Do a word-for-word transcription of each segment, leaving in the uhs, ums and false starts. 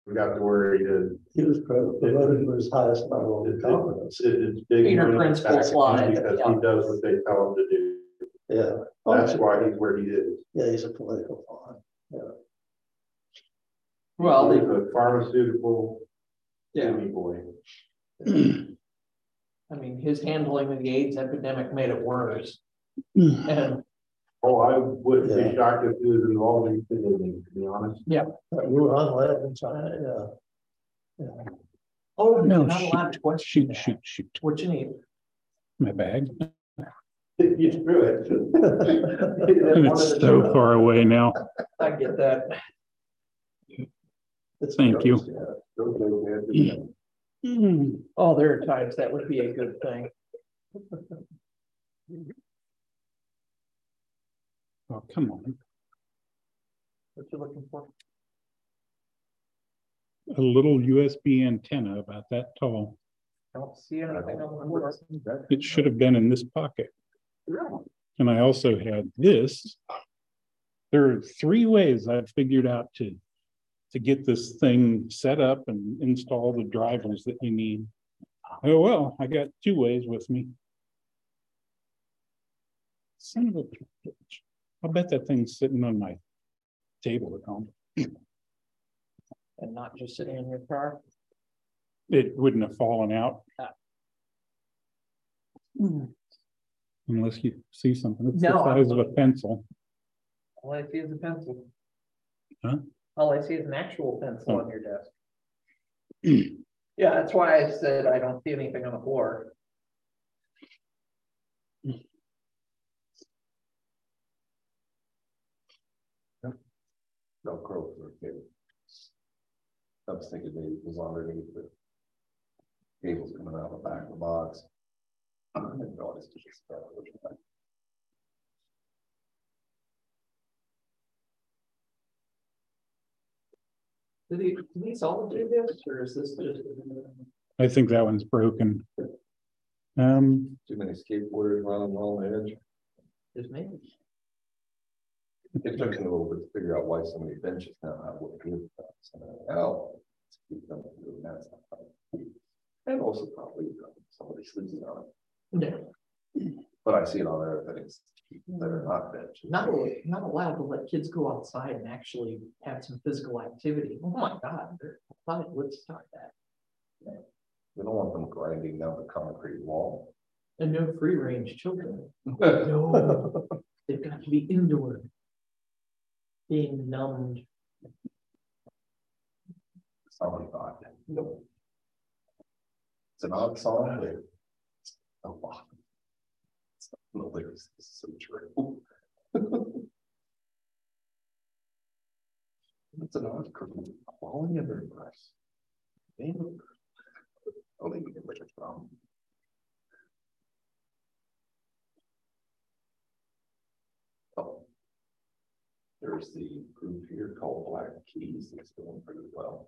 We got to where he did. He was promoted to his highest level of competence. It, it's big Peter money Principal back slide, because yeah. he does what they tell him to do. Yeah. That's why he's where he is. Yeah, he's a political pawn. Yeah. Well, He's a pharmaceutical yeah, Jimmy boy. I mean, his handling of the AIDS epidemic made it worse. And Oh, I wouldn't Yeah. be shocked if he was involved in anything, to be honest. yeah. That Wuhan lab in China, yeah. Yeah. Oh, No, no, not shoot, allowed to question shoot, that. shoot, shoot. What you need. My bag. You threw it. And it's so far away now. I get that. It's Thank you. gross, yeah. Mm. Oh, there are times that would be a good thing. Oh, come on. What you looking for? A little U S B antenna about that tall. Don't see anything on the board. It should have been in this pocket. And I also had this. There are three ways I've figured out to, to get this thing set up and install the drivers that you need. Oh, well, I got two ways with me. Son of a bitch. I'll bet that thing's sitting on my table at home. And not just sitting in your car. It wouldn't have fallen out. Ah. Unless you see something that's No, the I'm size of a pencil. All I see is a pencil. Huh? All I see is an actual pencil Oh. on your desk. Yeah, that's why I said I don't see anything on the floor. Velcro for a cable. I was thinking maybe it was underneath the cables coming out of the back of the box. I didn't know it's just that. Did he, did these all do this, or is this just? I think that one's broken. Um, Too many skateboarders running along the edge. Just me? It took me a little bit to figure out why so many benches now have what good. Oh. And also probably somebody sleeping on it. No, But I see it on other things that are not benches. not, al- not allowed to let kids go outside and actually have some physical activity. Oh my God, they're outside, let's start that. We don't want them grinding down the concrete wall. And no free range children. No, they've got to be indoor. Being numbed. Somebody thought. No. It's an odd song, but it's a lot. It's not the lyrics, it's so true. It's an odd quality of their breasts. Oh, they get like a problem. Oh. There's the group here called Black Keys that's doing pretty well.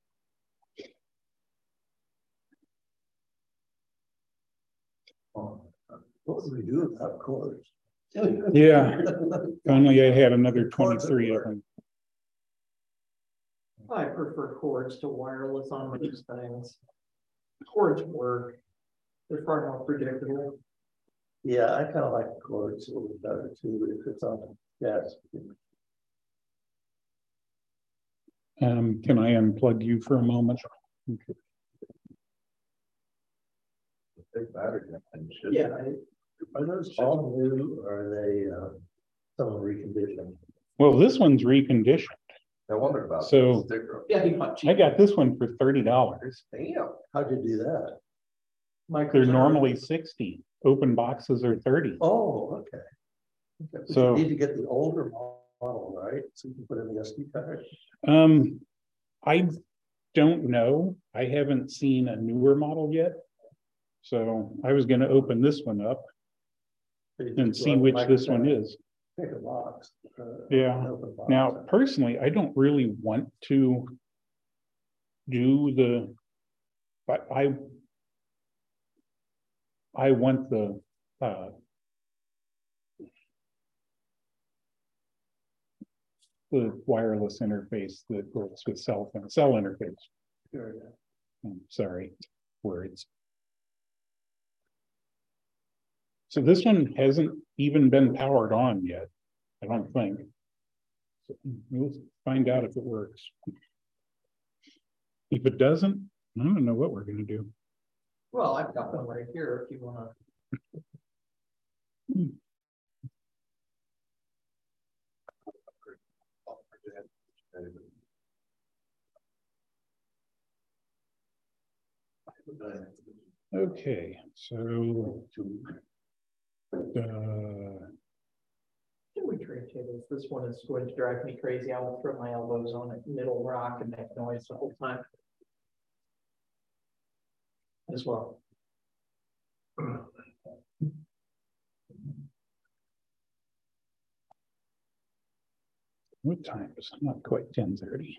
Oh, what would we do without cords? Yeah. Finally, I had another twenty-three of them. I prefer cords to wireless on most things. Cords work. They're far more predictable. Yeah, I kind of like the cords a little bit better too, if it's on the desk. Um, can I unplug you for a moment? Okay. Big battery. Yeah. Are those all new or are they uh, some reconditioned? Well, this one's reconditioned. I wondered about. So- the sticker. Yeah, he got I got this one for thirty dollars. Damn. How'd you do that? They're normally sixty. Open boxes are thirty. Oh, okay. Okay, but So- you need to get the older model, right? So you can put in the S D card. Um, I don't know. I haven't seen a newer model yet. So I was gonna open this one up and see which this one is. Pick a box. uh, Yeah. an open box. Now, personally, I don't really want to do the, but I, I want the, uh, the wireless interface that works with cell phone, cell interface. Sure. I'm sorry, words. So this one hasn't even been powered on yet, I don't think. So we'll find out if it works. If it doesn't, I don't know what we're gonna do. Well, I've got one right here if you wanna. Okay, so. Uh, Can we trade tables? This one is going to drive me crazy. I will throw my elbows on it, middle rock and make noise the whole time. As well. What time is it? Not quite ten thirty.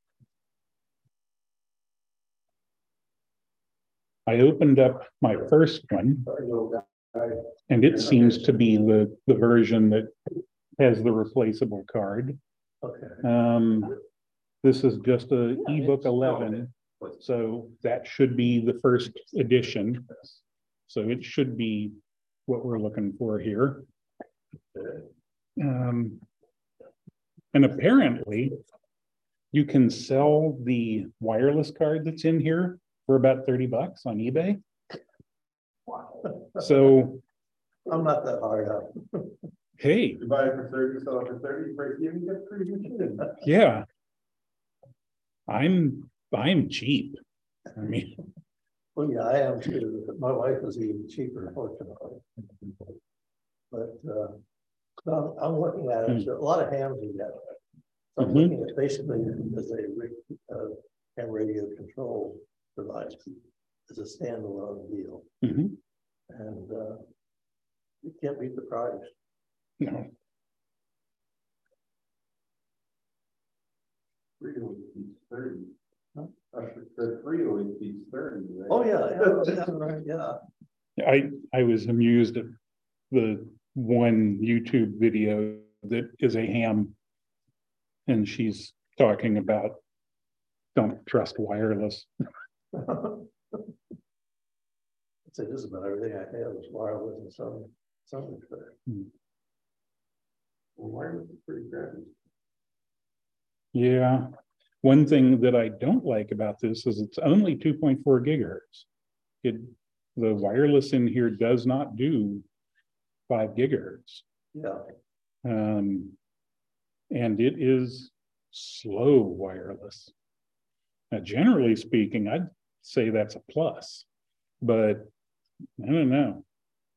I opened up my first one. And it seems to be the, the version that has the replaceable card. Okay. Um, this is just a ebook eleven, so that should be the first edition. So it should be what we're looking for here. Um, and apparently you can sell the wireless card that's in here for about thirty bucks on eBay. So I'm not that hard up. hey, You buy it for thirty, sell it for thirty, break even, you get pretty good shit. yeah. I'm, I'm cheap. I mean, Well, yeah, I am too. My wife is even cheaper, fortunately. But, uh, so I'm, I'm looking at it, there's a lot of hams in that. So I'm Mhm. looking at basically as a, re- uh, ham radio control device. It's a standalone deal. mhm, And, uh, you can't beat the price. no, Three always beats thirty. I said three always beats thirty. right? Oh, yeah, yeah, yeah, right, yeah. I, I was amused at the one YouTube video that is a ham. And she's talking about, don't trust wireless. I'd say just about everything I have is wireless in some, some respect. Well, wireless is pretty crappy. Yeah, one thing that I don't like about this is it's only two point four gigahertz. It, the wireless in here does not do five gigahertz. Yeah, Um, and it is slow wireless. Now, generally speaking, I'd say that's a plus, but I don't know.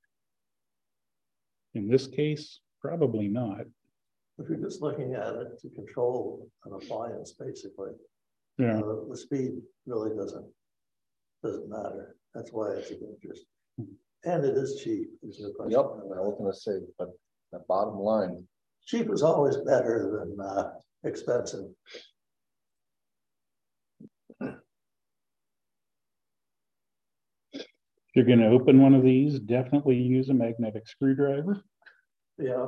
In this case, probably not. if you're just looking at it to control an appliance, basically, Yeah, uh, the speed really doesn't, doesn't matter. That's why it's of interest. And it is cheap. There's no question Yep, about I was gonna say, but the bottom line, cheap is always better than uh, expensive. if you're going to open one of these, definitely use a magnetic screwdriver. Yeah.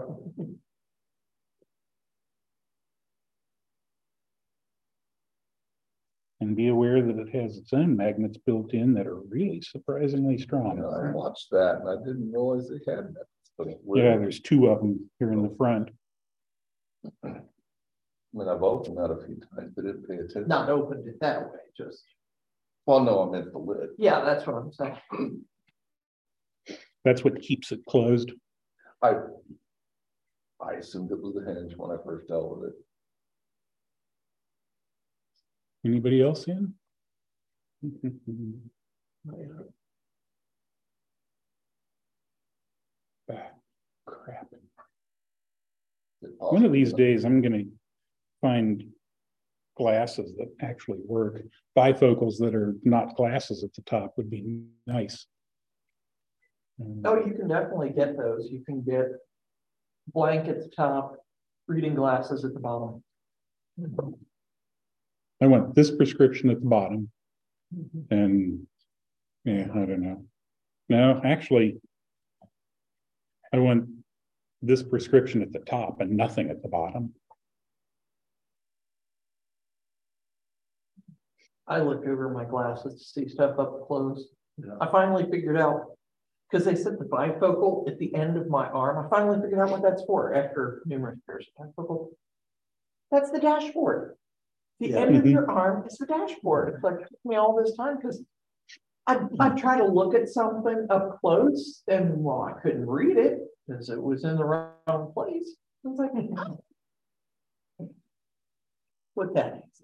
And be aware that it has its own magnets built in that are really surprisingly you strong. know, I watched that and I didn't realize they had that. But it Yeah, worked. there's two of them here in the front. I mean, I've opened that a few times, but didn't pay attention. Not opened it that way, just, Well, no, I meant the lid. yeah, that's what I'm saying. That's what keeps it closed. I, I assumed it was the hinge when I first dealt with it. Anybody else in? Ah, crap. One of these days, I'm gonna find glasses that actually work. Bifocals that are not glasses at the top would be nice. Um, Oh, you can definitely get those. You can get blank at the top, reading glasses at the bottom. I want this prescription at the bottom and, yeah, I don't know. No, actually, I want this prescription at the top and nothing at the bottom. I look over my glasses to see stuff up close. Yeah. I finally figured out, because they said the bifocal at the end of my arm, I finally figured out what that's for after numerous pairs of bifocal. That's the dashboard. The Yeah. end of your arm is the dashboard. It's like, it took me all this time because I, I try to look at something up close and well, I couldn't read it because it was in the wrong place. I was like, oh. What that is.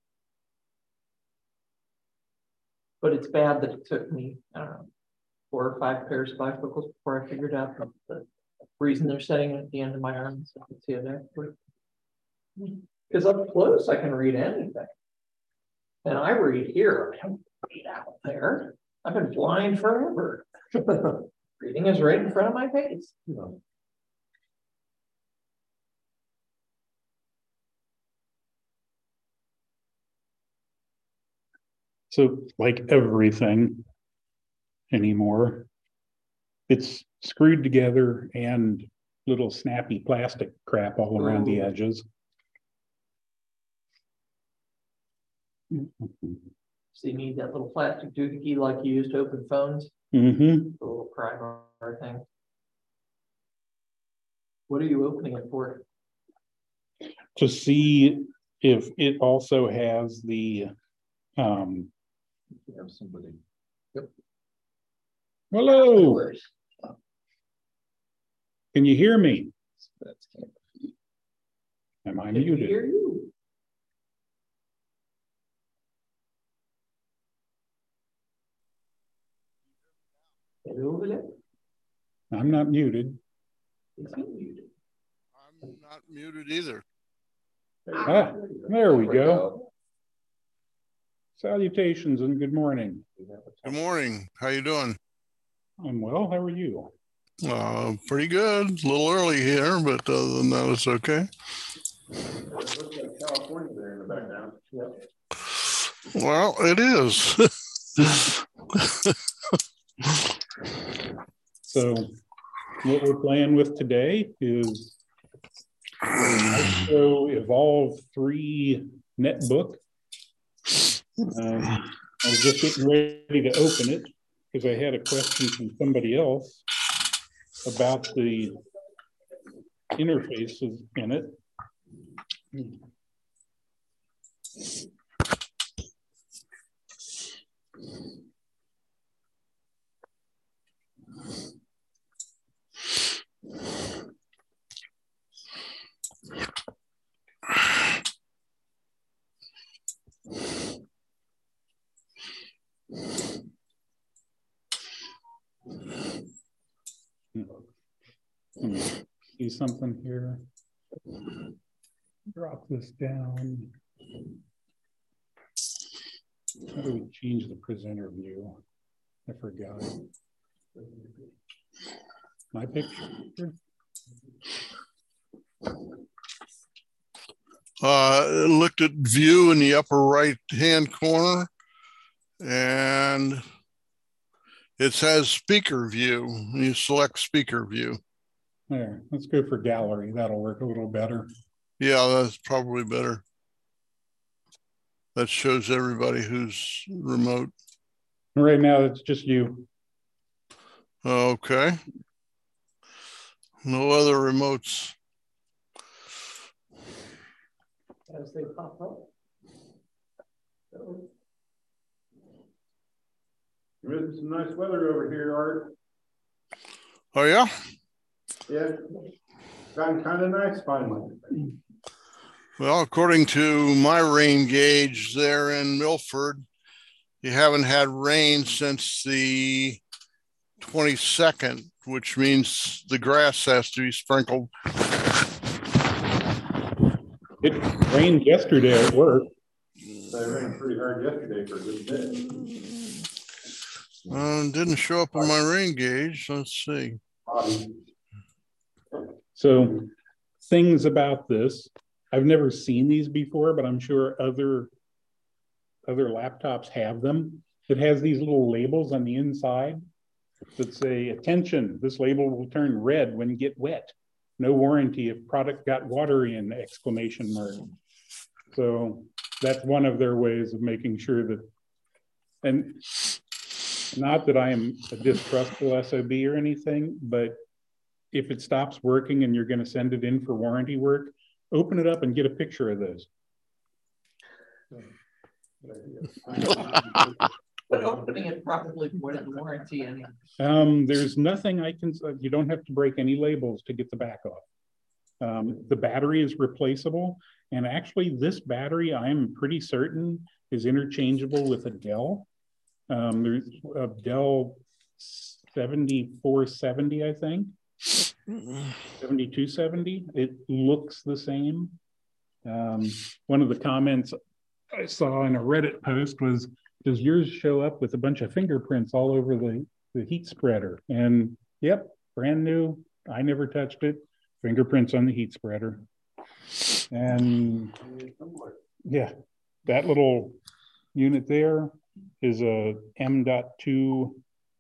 But it's bad that it took me, I don't know, four or five pairs of bifocals before I figured out the, the reason they're setting it at the end of my arm. So I can see it there. Because up close, I can read anything. And I read here, I don't read out there. I've been blind forever. Reading is right in front of my face. You know. So like everything anymore, it's screwed together and little snappy plastic crap all around the Ooh. edges. So you need that little plastic doohickey like you used to open phones, Mm-hmm. the little primer thing. What are you opening it for? To see if it also has the um You have somebody. hello, can you hear me? That's can't. Am I Can we muted? hear you? Hello over there. I'm not muted. Is he muted? I'm not muted either. Ah, there we go. Salutations and good morning. Good morning. How you doing? I'm well. How are you? Uh, pretty good. A little early here, but other than that, it's okay. California there in the background. Well, it is. So what we're playing with today is Maestro Evolve three netbook. Um, I was just getting ready to open it because I had a question from somebody else about the interfaces in it. Let me see something here. Drop this down. How do we change the presenter view? I forgot. My picture. Uh, looked at view in the upper right hand corner, and it says speaker view. You select speaker view. There, let's go for gallery. That'll work a little better. Yeah, that's probably better. That shows everybody who's remote. Right now, it's just you. Okay. No other remotes. As they pop up. We're getting some nice weather over here, Art. Oh, yeah? Yeah. Gotten kind of nice finally. Well, according to my rain gauge there in Milford, you haven't had rain since the twenty-second, which means the grass has to be sprinkled. It rained yesterday at work. They rained pretty hard yesterday for a good bit. Uh, didn't show up on my rain gauge. Let's see. So things about this, I've never seen these before, but I'm sure other, other laptops have them. It has these little labels on the inside that say, attention, this label will turn red when you get wet. No warranty if product got water in, exclamation mark. So that's one of their ways of making sure that, and not that I am a distrustful S O B or anything, but if it stops working and you're going to send it in for warranty work, open it up and get a picture of those. But opening it probably wouldn't warranty any. Um, there's nothing I can, you don't have to break any labels to get the back off. Um, the battery is replaceable. And actually this battery, I'm pretty certain is interchangeable with a Dell. Um, there's a Dell seventy-four seventy, I think. seventy-two seventy. It looks the same. Um, one of the comments I saw in a Reddit post was, does yours show up with a bunch of fingerprints all over the, the heat spreader? And yep, brand new. I never touched it. Fingerprints on the heat spreader. And yeah, that little unit there is a M dot two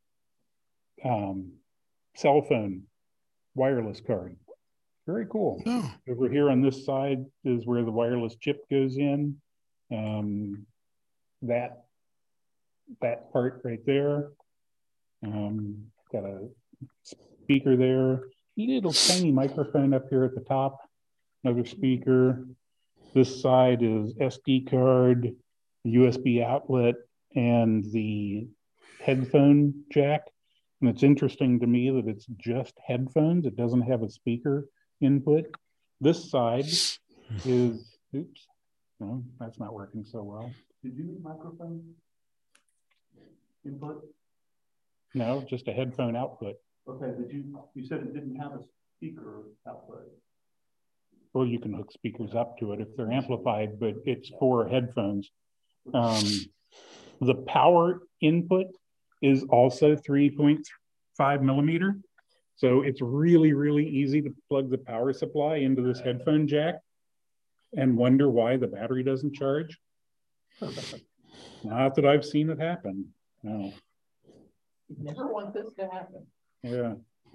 um, cell phone wireless card. Very cool. Oh. Over here on this side is where the wireless chip goes in. Um, that that part right there. Um, got a speaker there. Little tiny microphone up here at the top. Another speaker. This side is S D card, U S B outlet, and the headphone jack. And it's interesting to me that it's just headphones. It doesn't have a speaker input. This side is, oops, no, that's not working so well. Did you need microphone input? No, just a headphone output. Okay, but you, you said it didn't have a speaker output. Well, you can hook speakers up to it if they're amplified, but it's for headphones. Um, the power input is also three point five millimeter. So it's really, really easy to plug the power supply into this headphone jack and wonder why the battery doesn't charge. Not that I've seen it happen. No. You never want this to happen. Yeah.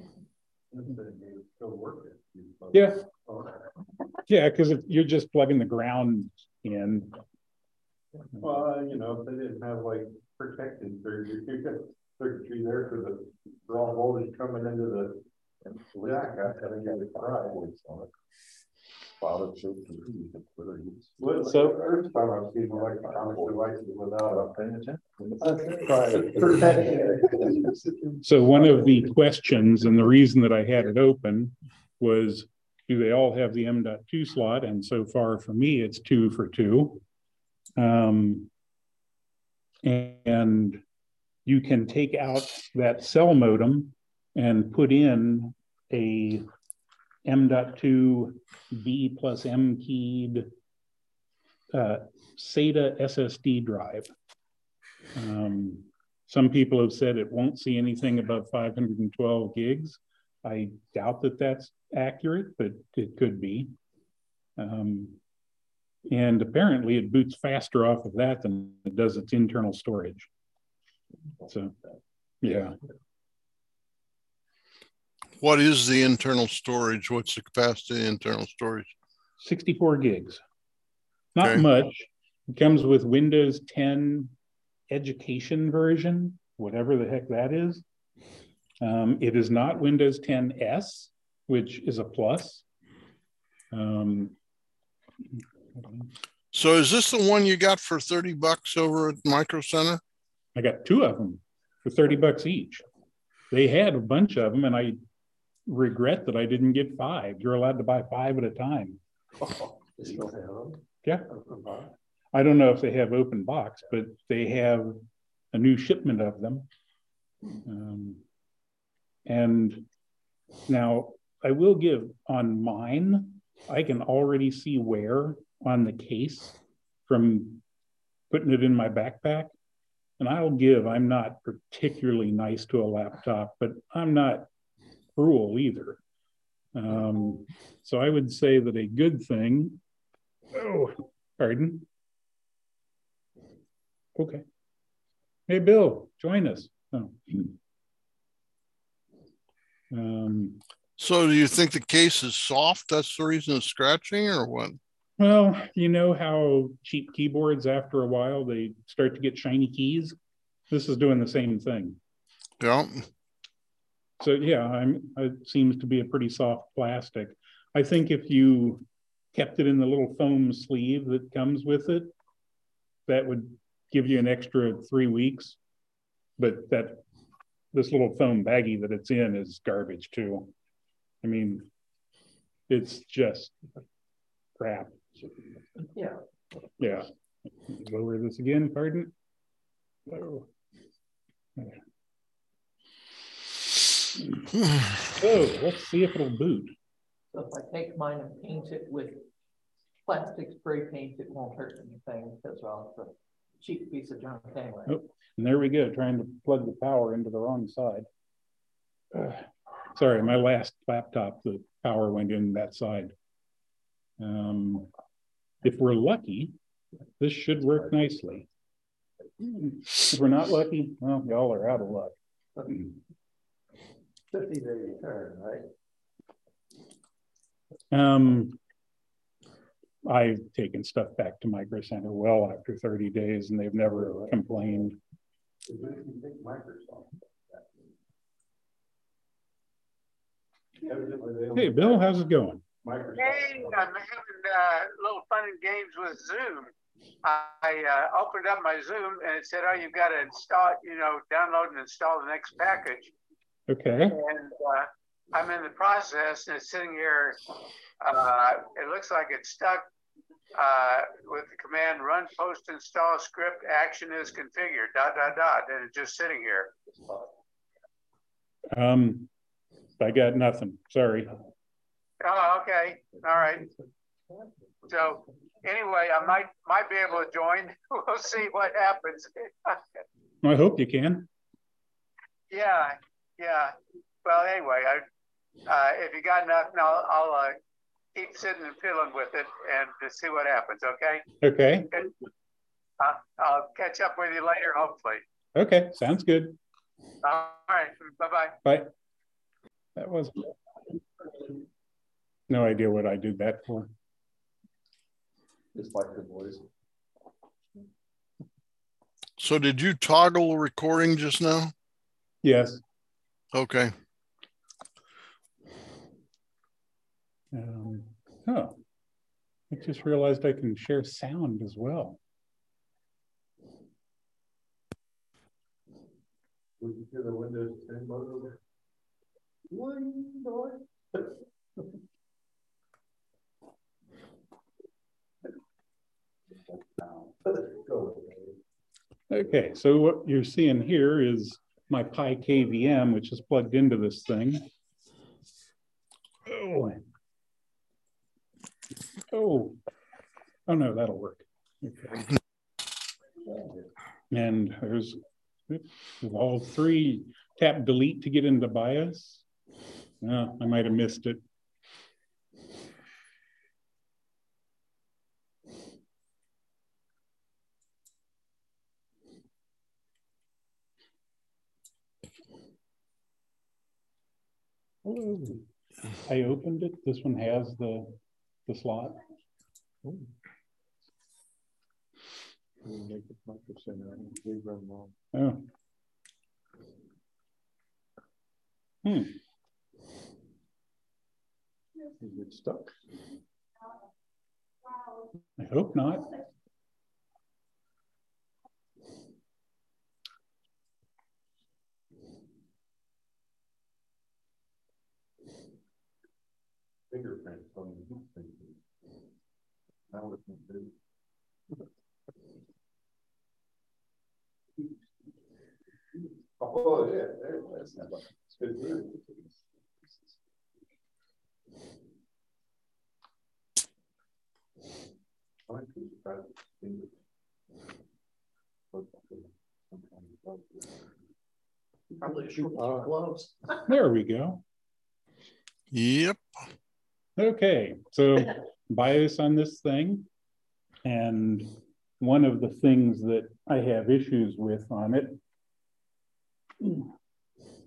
Yeah. Yeah, because you're just plugging the ground in. Well, you know, if they didn't have like protection circuitry there for the raw voltage coming into the jack, I think I would cry. So, first time I've seen electronic devices without a so one of the questions and the reason that I had it open was, do they all have the M dot two slot? And so far for me, it's two for two. Um, and you can take out that cell modem and put in a M dot two V plus M keyed uh, SATA S S D drive. Um, some people have said it won't see anything above five hundred twelve gigs. I doubt that that's accurate, but it could be. Um, and apparently it boots faster off of that than it does its internal storage. So, yeah. What is the internal storage? What's the capacity of the internal storage? sixty-four gigs. Not Okay. much. It comes with Windows ten education version, whatever the heck that is. Um, it is not Windows ten S, which is a plus. Um, So is this the one you got for thirty bucks over at Micro Center? I got two of them for thirty bucks each. They had a bunch of them, and I regret that I didn't get five. You're allowed to buy five at a time. Yeah. I don't know if they have open box, but they have a new shipment of them. Um, and now I will give on mine, I can already see wear on the case from putting it in my backpack. And I'll give, I'm not particularly nice to a laptop, but I'm not cruel either. Um, so I would say that a good thing, oh, pardon. Okay. Hey, Bill, join us. Oh. Um, So do you think the case is soft? That's the reason it's scratching or what? Well, you know how cheap keyboards, after a while, they start to get shiny keys? This is doing the same thing. Yeah. So yeah, I'm, it seems to be a pretty soft plastic. I think if you kept it in the little foam sleeve that comes with it, that would give you an extra three weeks. But that this little foam baggie that it's in is garbage too. I mean, it's just crap. Yeah. Yeah. Lower this again, pardon. Oh. So let's see if it'll boot. So if I take mine and paint it with plastic spray paint, it won't hurt anything because, well, it's a cheap piece of junk anyway. Oh, and there we go, trying to plug the power into the wrong side. Uh, sorry, my last laptop, the power went in that side. Um, if we're lucky, this should work nicely. If we're not lucky, well, y'all are out of luck. fifty day return, right? Um, I've taken stuff back to Micro Center well after thirty days, and they've never complained. Hey, Bill, how's it going? Hey, I'm having uh, little fun and games with Zoom. I uh, opened up my Zoom and it said, "Oh, you've got to install, you know, download and install the next package." Okay. And uh, I'm in the process, and it's sitting here. Uh, it looks like it's stuck uh, with the command "run post install script action is configured." Dot dot dot, and it's just sitting here. Um, I got nothing. Sorry. Oh, okay. All right. So anyway, I might might be able to join. We'll see what happens. I hope you can. Yeah, yeah. Well, anyway, I, uh, if you got nothing, I'll, I'll uh, keep sitting and fiddling with it and to see what happens. Okay. Okay. Uh, I'll catch up with you later, hopefully. Okay. Sounds good. All right. Bye-bye. Bye. That was no idea what I did that for. Just like the boys. So did you toggle recording just now? Yes. Okay. Um, oh, I just realized I can share sound as well. Would you hear the Windows ten logo? Windows. Okay, so what you're seeing here is my Pi K V M, which is plugged into this thing. Oh, oh, oh no, that'll work. Okay. And there's all three. Tap delete to get into BIOS. No, I might have missed it. Oh, I opened it. This one has the the slot. Oh. Oh. Hmm. Is it stuck? I hope not. Fingerprints on the heat sink. Now it can do. Oh, yeah, there, that's not it's good. Good. I like to try to distinguish. Probably should wear gloves. There we go. Yep. Okay, so BIOS on this thing, and one of the things that I have issues with on it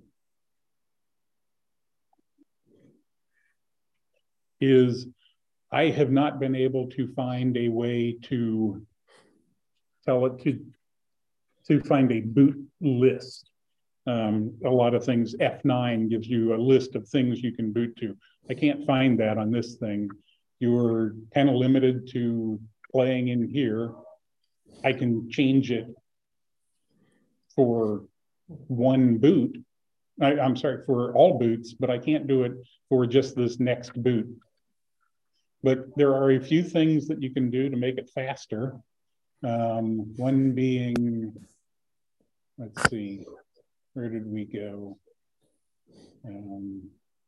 is I have not been able to find a way to tell it to, to find a boot list. Um, a lot of things, F nine gives you a list of things you can boot to. I can't find that on this thing. You're kind of limited to playing in here. I can change it for one boot. I, I'm sorry, for all boots, but I can't do it for just this next boot. But there are a few things that you can do to make it faster. Um, one being, let's see, where did we go? Um,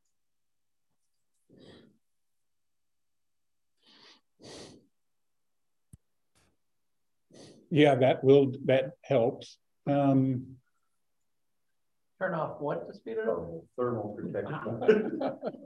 yeah, that will, that helps. Um, Turn off what to speed it up? Thermal protection.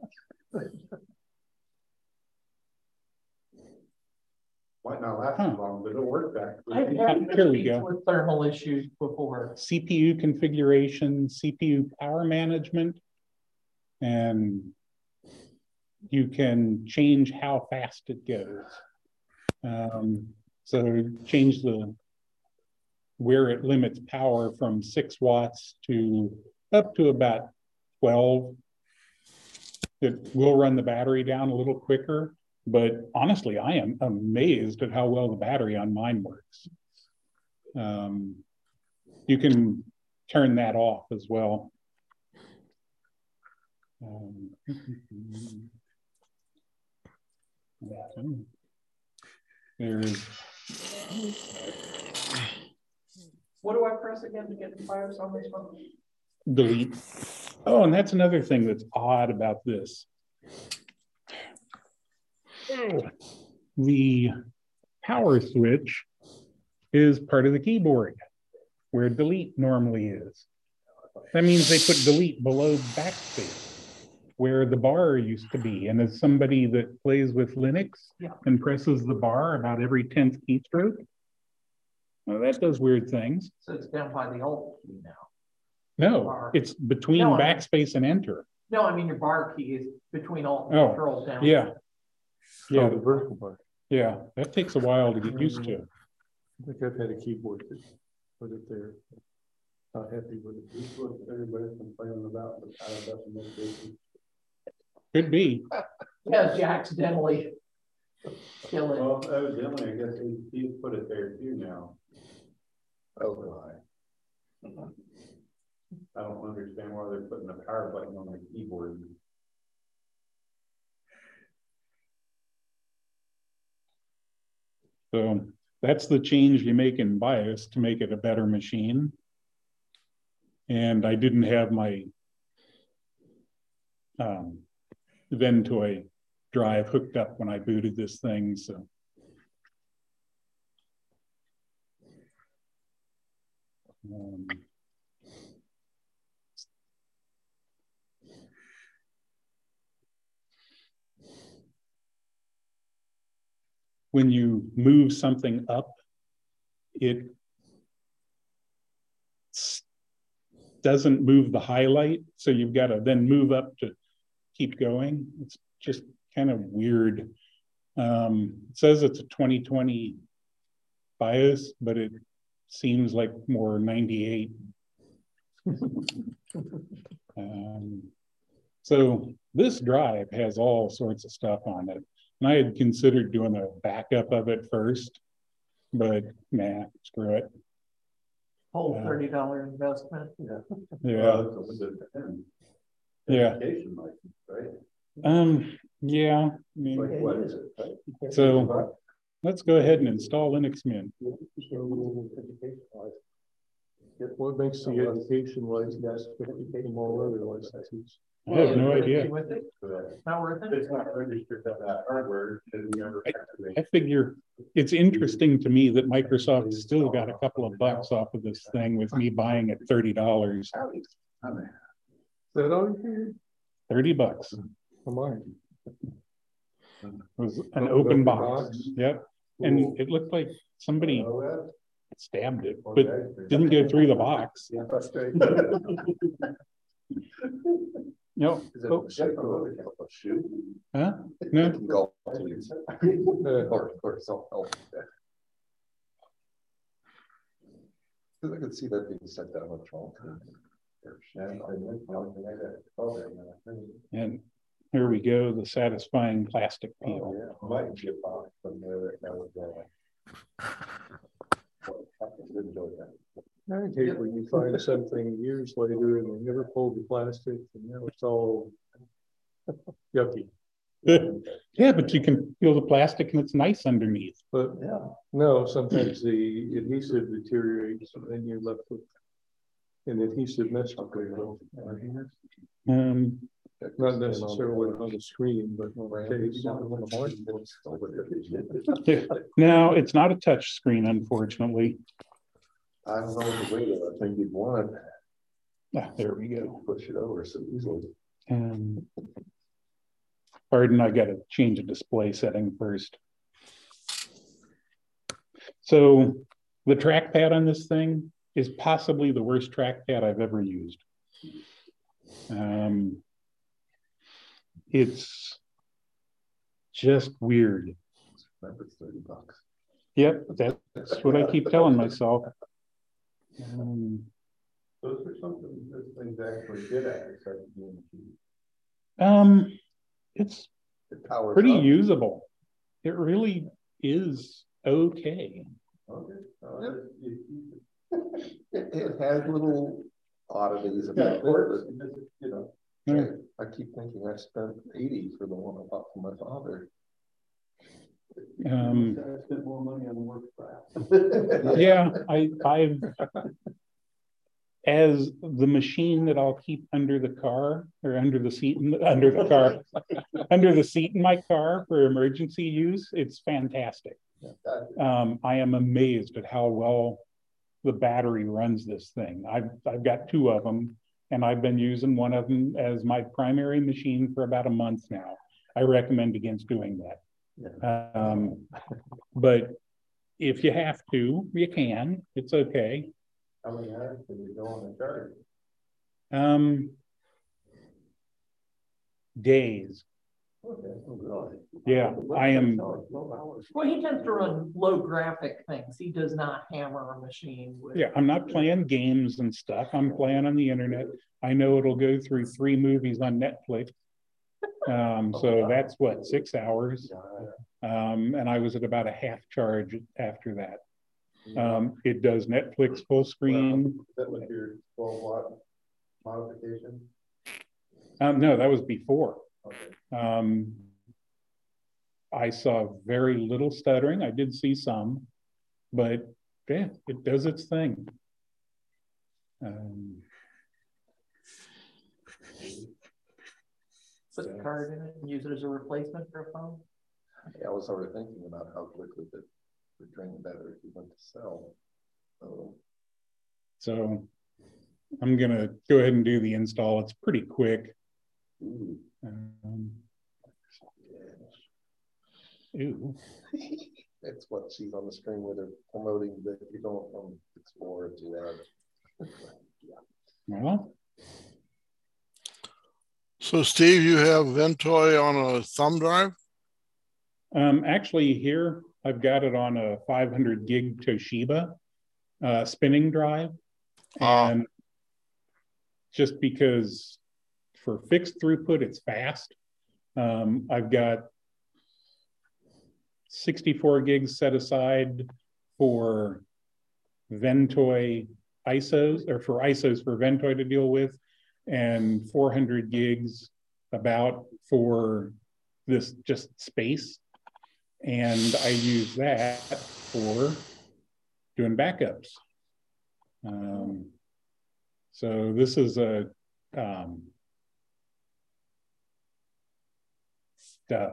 Might not last Huh. as long, but it'll work back. I've had Here we issues go. with thermal issues before. C P U configuration, C P U power management, and you can change how fast it goes. Um, so change the where it limits power from six watts to up to about twelve. It will run the battery down a little quicker, but honestly, I am amazed at how well the battery on mine works. Um, you can turn that off as well. Um, okay. There's What do I press again to get the BIOS on this one? delete. Oh, and that's another thing that's odd about this. The power switch is part of the keyboard where delete normally is. That means they put delete below backspace where the bar used to be. And as somebody that plays with Linux Yeah. and presses the bar about every tenth keystroke, well, that does weird things. So it's down by the alt key now. No, Bar. it's between No, I mean- backspace and enter. No, I mean your bar key is between alt and Oh, control down. Yeah. Yeah, the vertical bar. yeah, that takes a while to get used to. I think I've had a keyboard that put it there. Not happy with it. This is what everybody's complaining about, but I don't know if it's- Could be. Yeah, you accidentally kill it. Well, evidently, I guess he, he's put it there too now. Oh, my. I don't understand why they're putting a power button on the keyboard. So that's the change you make in BIOS to make it a better machine. And I didn't have my um, Ventoy drive hooked up when I booted this thing, so. Um, when you move something up, it doesn't move the highlight. So you've got to then move up to keep going. It's just kind of weird. Um, it says it's a twenty twenty BIOS, but it seems like more ninety-eight. um, so this drive has all sorts of stuff on it. And I had considered doing a backup of it first, but nah, screw it. Whole thirty dollar investment. Yeah. Yeah. Well, it's a Windows ten Yeah. education license, right? Um, yeah. I mean, Like, what is it? Right? so let's go ahead and install Linux Mint. What makes the education license different from all other licenses? I have no What idea. is it with it? Not worth it? It's not registered to that hardware. Because we never activate. I figure it's interesting to me that Microsoft still got a couple of bucks off of this thing with me buying it thirty dollars. Is that all you paid? thirty bucks. Come on. It was an Open open box. box. Yep. And it looked like somebody Oh, well, stabbed it, well, but that's- didn't go through the box. Yeah, that's great. No, Is it oh, a shape of a a shoe? huh? It No. can go, please. Or, or self-help. Because I could see that being set down with trunk. And here we go, the satisfying plastic Oh, peel. yeah, might get off from there, that would go. Enjoy that. I hate when you find something years later and they never pulled the plastic and now it's all yucky. Yeah, but you can peel the plastic and it's nice underneath. But Yeah. no, sometimes the adhesive deteriorates and then you're left with an adhesive mess. Um, Not necessarily on the screen, but on the case. no, it's not a touch screen, unfortunately. I don't know what the weight of that thing you'd want. Ah, there we go. Push it over so easily. Um, pardon, I got to change a display setting first. So the trackpad on this thing is possibly the worst trackpad I've ever used. Um, it's just weird. Remember, it's thirty bucks. Yep, that's what I keep telling myself. Um, Those are something this thing's actually good at. Besides being cheap. um, it's It powers pretty up. usable. It really is okay. Okay. Uh, you- It, it has little oddities Yeah, about of course, it, you just, you know. but Yeah. I keep thinking I spent eighty for the one I bought for my father. Um, I spent more money on the work crap. yeah, I, I've, as the machine that I'll keep under the car or under the seat, in the, under the car, under the seat in my car for emergency use, it's fantastic. Um, I am amazed at how well the battery runs this thing. I've, I've got two of them and I've been using one of them as my primary machine for about a month now. I recommend against doing that. Yeah. Um, but if you have to, you can, it's okay. How many hours did you go on the charge? Um, days. Okay. Really? Yeah, I am. Well, he tends to run low graphic things. He does not hammer a machine with. Yeah, I'm not playing games and stuff. I'm playing on the internet. I know it'll go through three movies on Netflix. Um, so that's what, six hours. Um, and I was at about a half charge after that. Um, it does Netflix full screen. That was your twelve watt modification? Um, no, that was before. Okay. Um, I saw very little stuttering. I did see some, but yeah, it does its thing. Um, Put a card in it and use it as a replacement for a phone. I was already thinking about how quickly it would drain better if you went to sell. So, so I'm gonna go ahead and do the install. It's pretty quick. ooh. Um, ew. That's what she's on the screen where they're promoting that you're going from Explorer to that. Well, So Steve, you have Ventoy on a thumb drive? um, actually here, I've got it on a five hundred gig Toshiba uh, spinning drive. Ah. And just because for fixed throughput, it's fast. Um, I've got sixty-four gigs set aside for Ventoy I S Os, or for I S Os for Ventoy to deal with, and four hundred gigs about for this just space. And I use that for doing backups. Um, so this is a um, uh,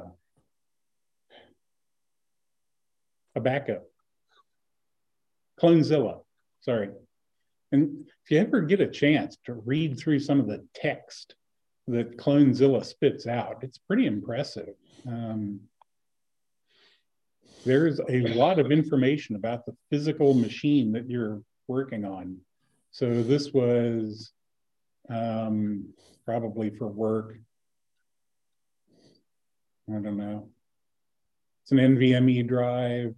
a backup. Clonezilla, sorry. And if you ever get a chance to read through some of the text that Clonezilla spits out, it's pretty impressive. Um, there's a lot of information about the physical machine that you're working on. So this was um, probably for work. I don't know. It's an NVMe drive.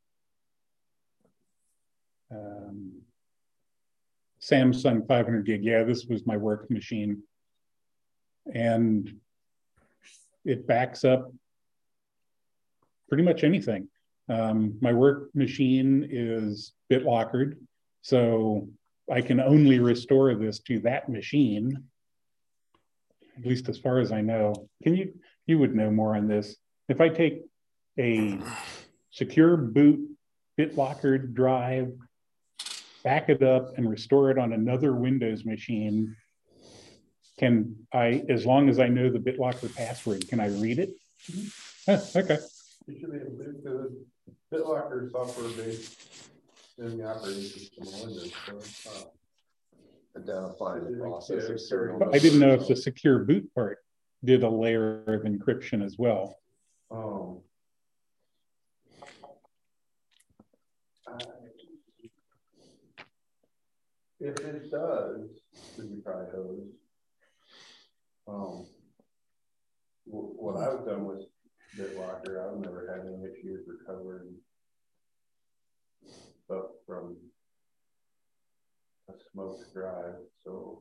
Um, Samsung five hundred gig. Yeah, this was my work machine. And it backs up pretty much anything. Um, my work machine is BitLockered, so I can only restore this to that machine, at least as far as I know. Can you, you would know more on this. If I take a secure boot BitLockered drive, back it up and restore it on another Windows machine, can I, as long as I know the BitLocker password, can I read it? Mm-hmm. Huh, okay. You should be able to, because BitLocker software based in the operating system on Windows. So, uh, identify the process yeah, of serial. I didn't know if the secure boot part did a layer of encryption as well. Um, uh, if it does, then you probably hose. Um, what I've done with BitLocker, I've never had any issues recovering stuff from a smoked drive. So,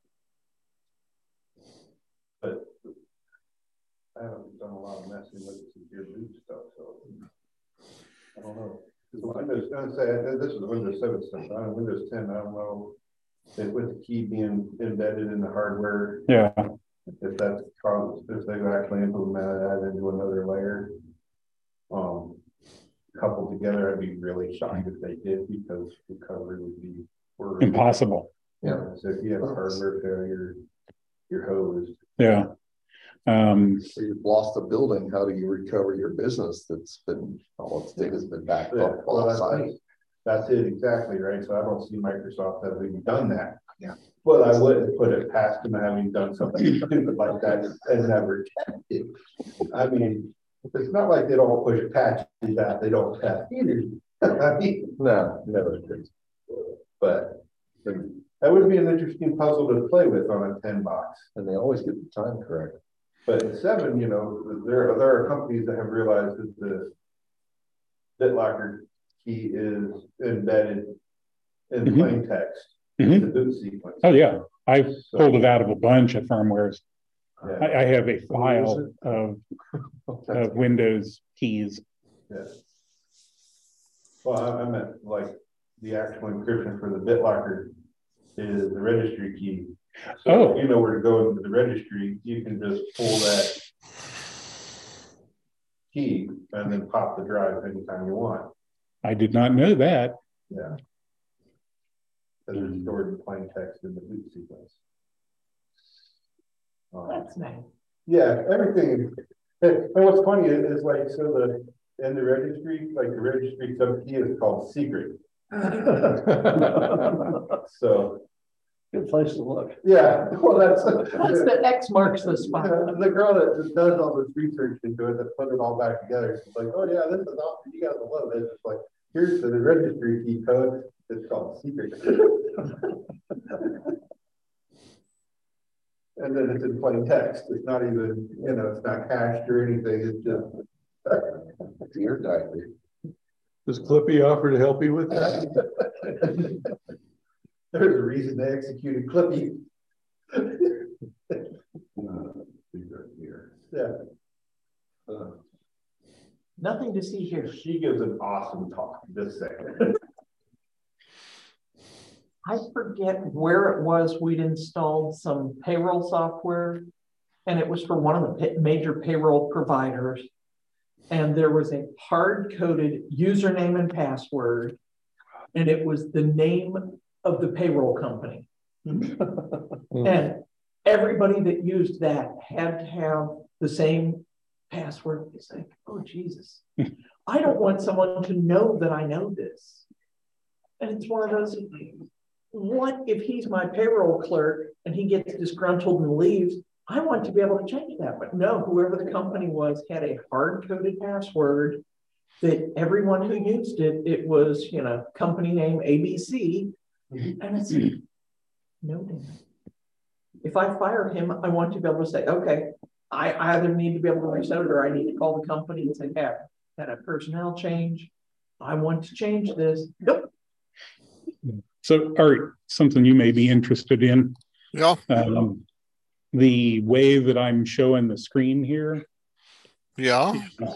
but I haven't done a lot of messing with the secure boot stuff, so I don't know. Windows, I say this is Windows seven stuff. On Windows ten, I don't know if with the key being embedded in the hardware. Yeah. If that's caused, if they actually implement that into another layer, um, coupled together, I'd be really shocked if they did, because recovery would be impossible. Yeah. So if you have a hardware failure, you're hosed. Yeah. Um, so you've lost a building. How do you recover your business that's been, all its data's been backed Yeah. up? Well, that's, that's it exactly, right? So I don't see Microsoft having done that. Yeah. But I wouldn't put it past them having done something stupid like that and never checked it. I mean, it's not like they don't push patches out, they don't test either. I mean, no, never. But that would be an interesting puzzle to play with on a ten box. And they always get the time correct. But in seven, you know, there, there are companies that have realized that the BitLocker key is embedded in mm-hmm. plain text. Mm-hmm. The boot sequence. Oh yeah, I so, pulled it out of a bunch of firmwares. Yeah. I, I have a file of, of Windows keys. Yeah. Well, I, I meant like the actual encryption for the BitLocker is the registry key. So oh. if you know where to go into the registry, you can just pull that key and then pop the drive anytime you want. I did not know that. Yeah. Because it's stored in plain text in the boot sequence. Um, That's nice. Yeah, everything. And what's funny is, is like, so the in the registry, like the registry sub key is called secret. So good place to look. Yeah, well, that's that's the X marks the spot. Yeah, the girl that just does all this research into it, that put it all back together. She's like, oh yeah, this is awesome. You guys will love it. It's like, here's the registry key code. It's called secret. And then it's in plain text. It's not even, you know, it's not hashed or anything. It's just it's your diary. Does Clippy offer to help you with that? There's a reason they executed Clippy. Yeah. Uh, Nothing to see here. She gives an awesome talk this second. I forget where it was we'd installed some payroll software, and it was for one of the major payroll providers. And there was a hard-coded username and password, and it was the name of the payroll company. And everybody that used that had to have the same password. It's like, oh, Jesus. I don't want someone to know that I know this. And it's one of those, what if he's my payroll clerk and he gets disgruntled and leaves? I want to be able to change that. But no, whoever the company was had a hard-coded password that everyone who used it, it was, you know, company name A B C. And it's like, no, damn. if I fire him, I want to be able to say, okay, I either need to be able to reset it or I need to call the company and say, hey, had a personnel change. I want to change this. Nope. So, Art, something you may be interested in. Yeah. Um, the way that I'm showing the screen here. Yeah.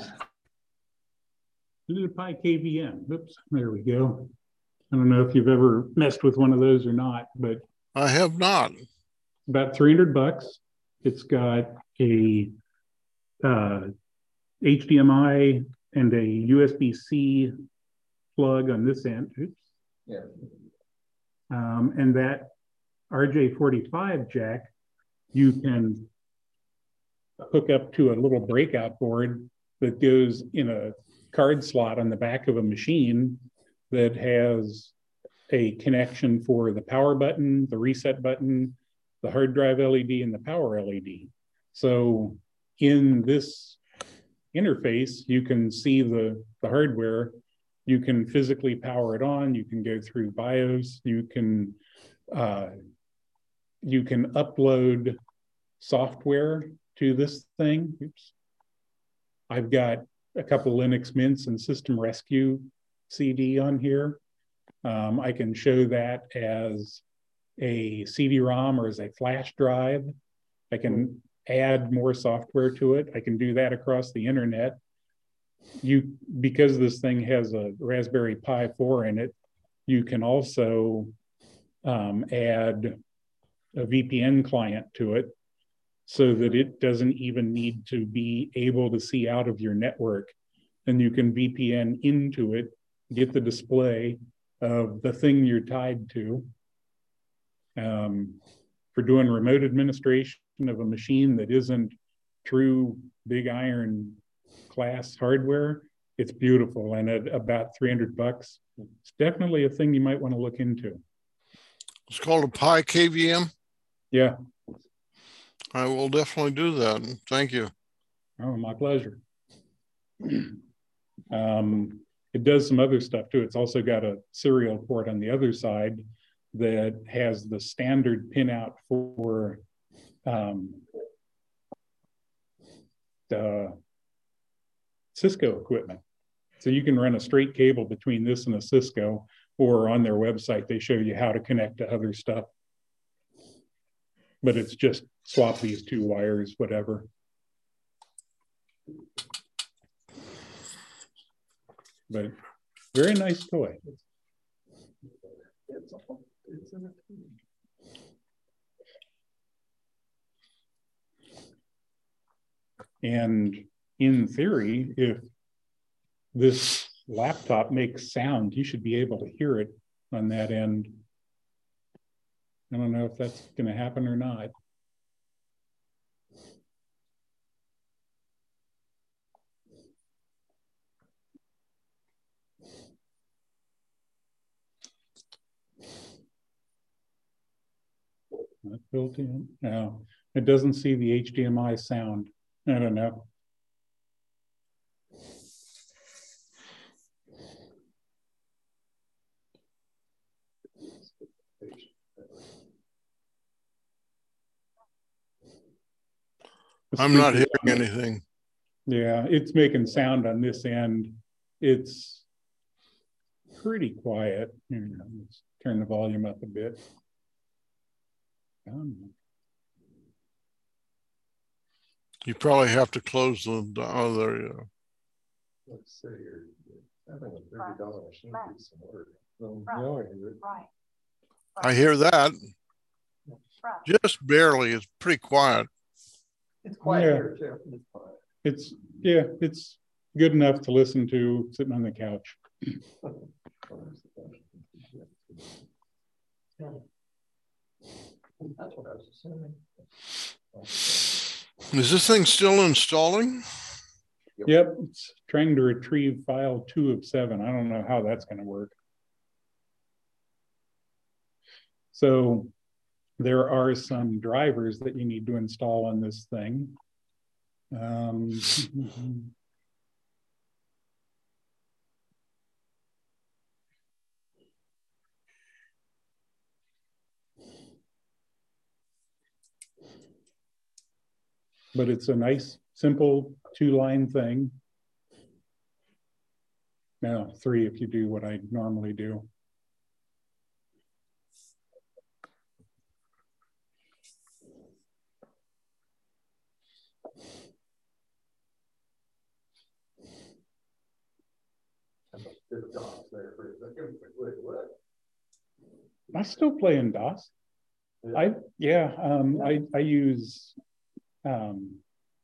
This is a Pi K V M. Oops, there we go. I don't know if you've ever messed with one of those or not, but I have not. About three hundred bucks. It's got a uh, H D M I and a U S B C plug on this end. Oops. Yeah. Um, and that R J forty-five jack, you can hook up to a little breakout board that goes in a card slot on the back of a machine that has a connection for the power button, the reset button, the hard drive L E D, and the power L E D. So in this interface, you can see the, the hardware, you can physically power it on, you can go through BIOS, you can uh, you can upload software to this thing. Oops. I've got a couple Linux Mints and System Rescue C D on here. Um, I can show that as a C D ROM or as a flash drive. I can add more software to it. I can do that across the internet. You, because this thing has a Raspberry Pi four in it, you can also um, add a V P N client to it so that it doesn't even need to be able to see out of your network. And you can V P N into it, get the display of the thing you're tied to. Um, for doing remote administration of a machine that isn't true big iron class hardware, it's beautiful. And at about three hundred bucks, it's definitely a thing you might want to look into. It's called a Pi K V M. Yeah. I will definitely do that. Thank you. Oh, my pleasure. Um, it does some other stuff too. It's also got a serial port on the other side that has the standard pinout for um, the Cisco equipment. So you can run a straight cable between this and a Cisco, or on their website, they show you how to connect to other stuff. But it's just swap these two wires, whatever. But very nice toy. And in theory, if this laptop makes sound, you should be able to hear it on that end. I don't know if that's going to happen or not. Not built in. No, it doesn't see the H D M I sound. I don't know. I'm not hearing anything. Yeah, it's making sound on this end. It's pretty quiet. Here, let's turn the volume up a bit. Um, You probably have to close the other. Uh, Let's say you're having a thirty dollar machine do some work. right. I hear that. Just barely. It's pretty quiet. It's quiet Yeah. here too. It's quiet. It's, yeah, it's good enough to listen to sitting on the couch. That's what I was assuming. Is this thing still installing? Yep, it's trying to retrieve file two of seven. I don't know how that's going to work. So there are some drivers that you need to install on this thing. Um, but it's a nice, simple two-line thing. No, three if you do what I normally do. I still play in DOS. I yeah, um, I I use um,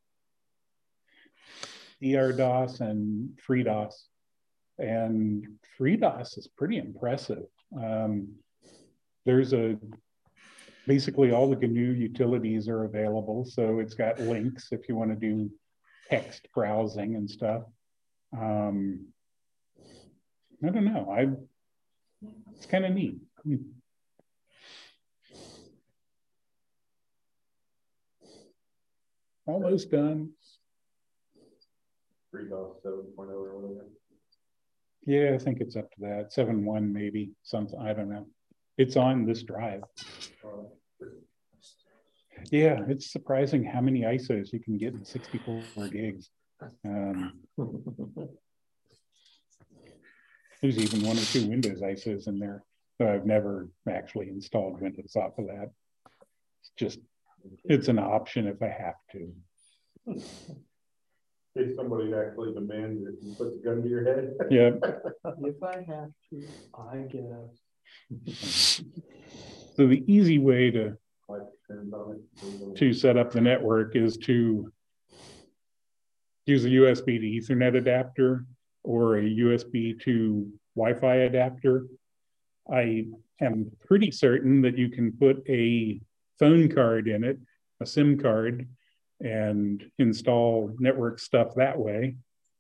E R DOS and FreeDOS, and FreeDOS is pretty impressive. Um, there's a basically all the G N U utilities are available, so it's got links if you want to do text browsing and stuff. Um, I don't know. I it's kind of neat. Almost done. FreeDOS seven point oh or whatever. Yeah, I think it's up to that. seven point one maybe, something, I don't know. It's on this drive. Yeah, it's surprising how many I S Os you can get in sixty-four gigs. Um, there's even one or two Windows I S Os in there, but I've never actually installed Windows off of that. It's just, it's an option if I have to. If somebody actually demands it and puts a gun to your head. Yeah. If I have to, I guess. So the easy way to to set up the network is to use a U S B to Ethernet adapter or a U S B to Wi-Fi adapter. I am pretty certain that you can put a phone card in it, a SIM card, and install network stuff that way.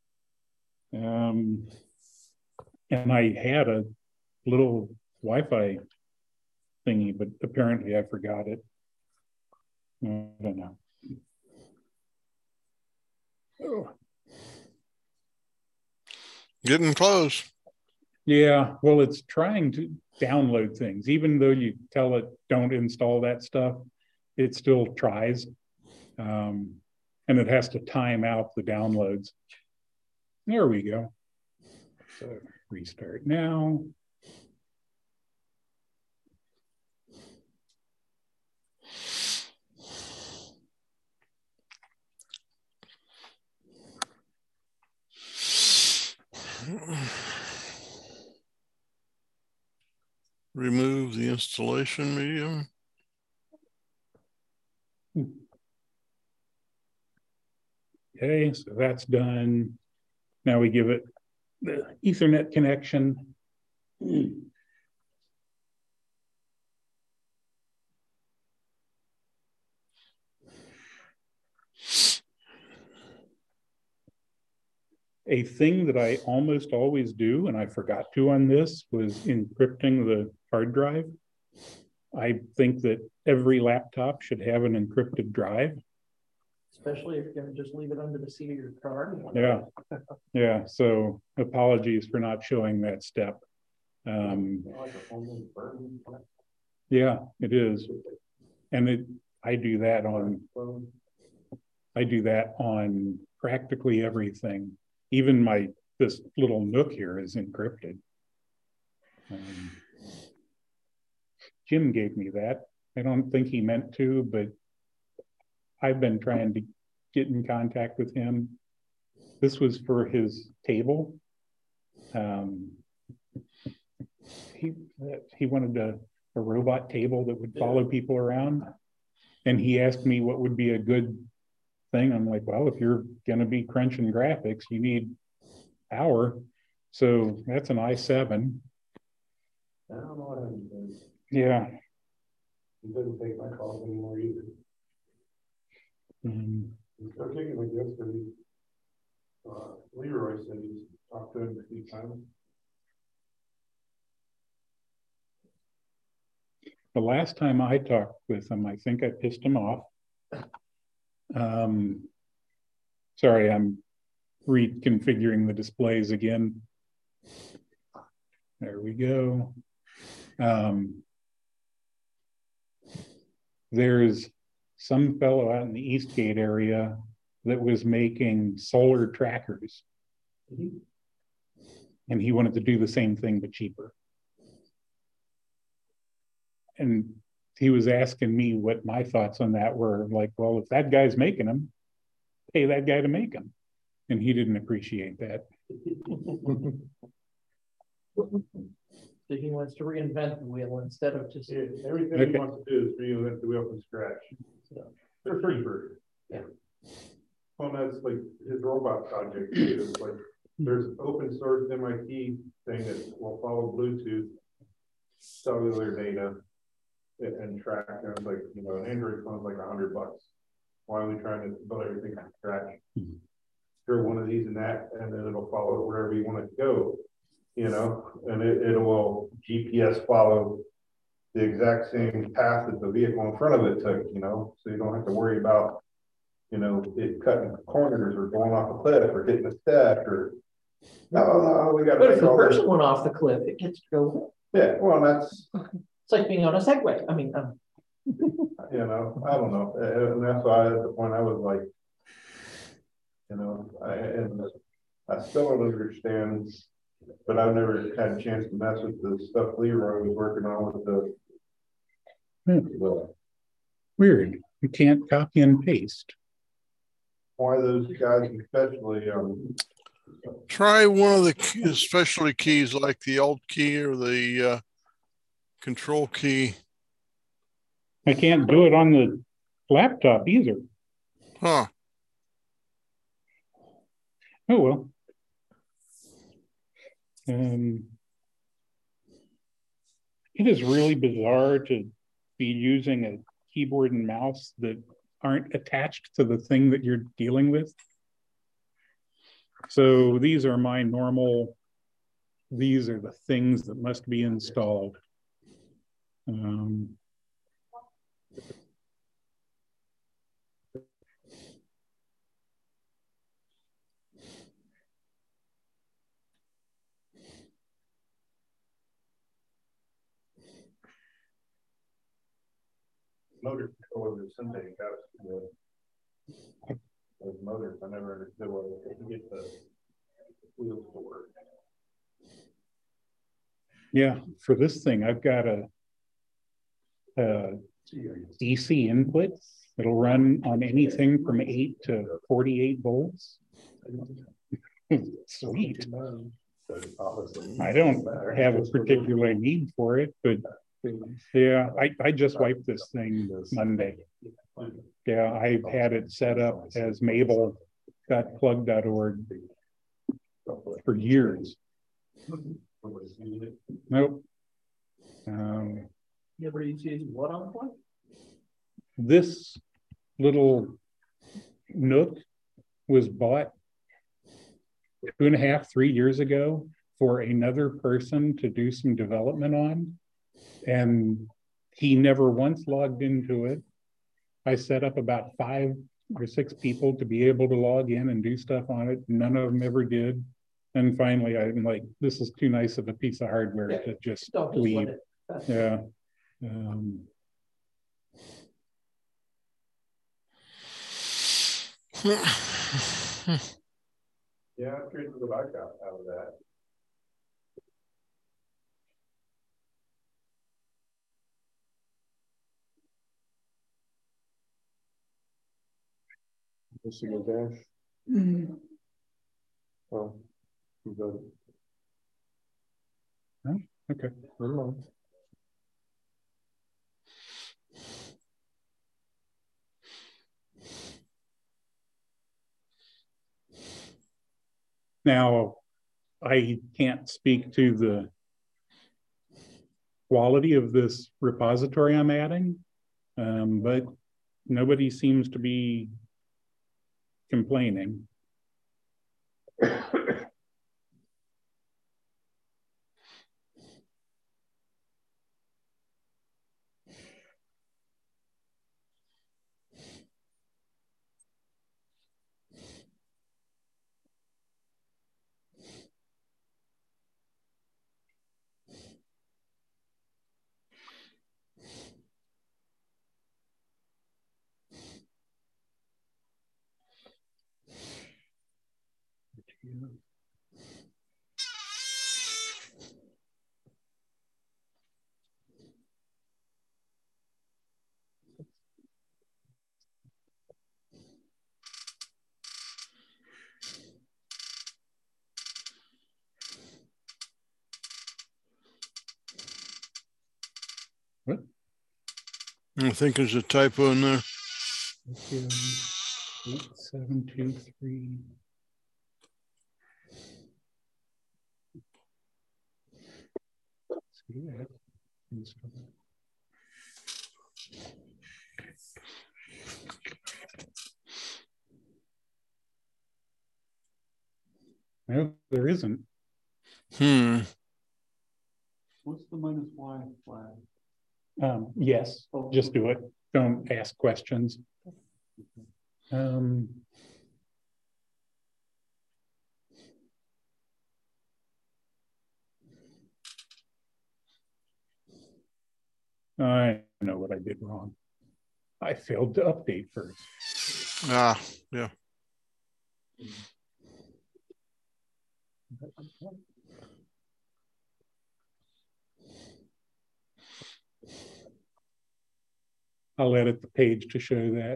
Um, and I had a little Wi-Fi thingy, but apparently I forgot it. I don't know. Oh. Getting close. Yeah, well, it's trying to download things. Even though you tell it don't install that stuff, it still tries. Um, and it has to time out the downloads. There we go. So restart now. Remove the installation medium. Okay, so that's done. Now we give it the Ethernet connection. A thing that I almost always do, and I forgot to on this, was encrypting the hard drive. I think that every laptop should have an encrypted drive. Especially if you're gonna just leave it under the seat of your car. Yeah, yeah, so apologies for not showing that step. Um, yeah, it is. And it, I do that on, I do that on practically everything. Even my, this little Nook here is encrypted. Um, Jim gave me that. I don't think he meant to, but I've been trying to get in contact with him. This was for his table. Um, he, he wanted a, a robot table that would follow people around. And he asked me what would be a good thing. I'm like, well, if you're gonna be crunching graphics, you need power. So that's an i seven. I don't know what I'm doing. Yeah. He doesn't take my calls anymore either. Mm. He's still kicking like yesterday. Uh, Leroy said he's talked to him a few times. The last time I talked with him, I think I pissed him off. Um, sorry, I'm reconfiguring the displays again. There we go. Um, there's some fellow out in the Eastgate area that was making solar trackers. And he wanted to do the same thing, but cheaper. And he was asking me what my thoughts on that were. Like, well, if that guy's making them, pay that guy to make them. And he didn't appreciate that. So he wants to reinvent the wheel instead of just. Yeah, everything Okay. he wants to do is reinvent the wheel from scratch. So, For cheaper. Yeah. Well, that's like his robot project. It's like there's open source M I T thing that will follow Bluetooth cellular data and, and track. And it's like, you know, an Android phone's like a hundred bucks. Why are we trying to build everything from scratch? Mhm. Sure, one of these and that, and then it'll follow it wherever you want it to go. You know, and it, it will G P S follow the exact same path that the vehicle in front of it took, you know, so you don't have to worry about, you know, it cutting corners or going off a cliff or hitting a step or, no, no, we got to. but if the person went off the cliff, it gets to go. Yeah, well, that's, It's like being on a Segway. I mean, um, you know, I don't know. And that's why at the point I was like, you know, I, and I still don't understand, but I've never had a chance to mess with the stuff Leroy was working on with the, the Weird. You can't copy and paste. why those guys especially, um, Try one of the key, specialty keys like the Alt key or the uh, Control key. I can't do it on the laptop either. Huh. Oh, well. Um, it is really bizarre to be using a keyboard and mouse that aren't attached to the thing that you're dealing with. So these are my normal, these are the things that must be installed. Um, motor control over Sunday got us to the those motors. I never understood what it to get the wheels to work. yeah, for this thing, I've got a, a D C input. It'll run on anything from eight to forty-eight volts. Sweet. I don't have a particular need for it, but yeah, I, I just wiped this thing Monday. Yeah, I've had it set up as Mabel got plug dot org for years. Nope. Um, nobody's using what on what? this little Nook was bought two and a half, three years ago for another person to do some development on. And he never once logged into it. I set up about five or six people to be able to log in and do stuff on it. None of them ever did. And finally, I'm like, this is too nice of a piece of hardware Yeah. to just Don't just leave. let it. Yeah. Um, Yeah, I'm curious what I got out of that. Missing a dash. Mm-hmm. Well, you got it. okay. Never mind. Now, I can't speak to the quality of this repository I'm adding, um, but nobody seems to be complaining. I think there's a typo in there. Eight, seven, two, three. See that? No, there isn't. Hmm. What's the minus Y flag? Um, yes, just do it. Don't ask questions. Um, I know what I did wrong. I failed to update first. Ah, yeah. I'll edit the page to show that.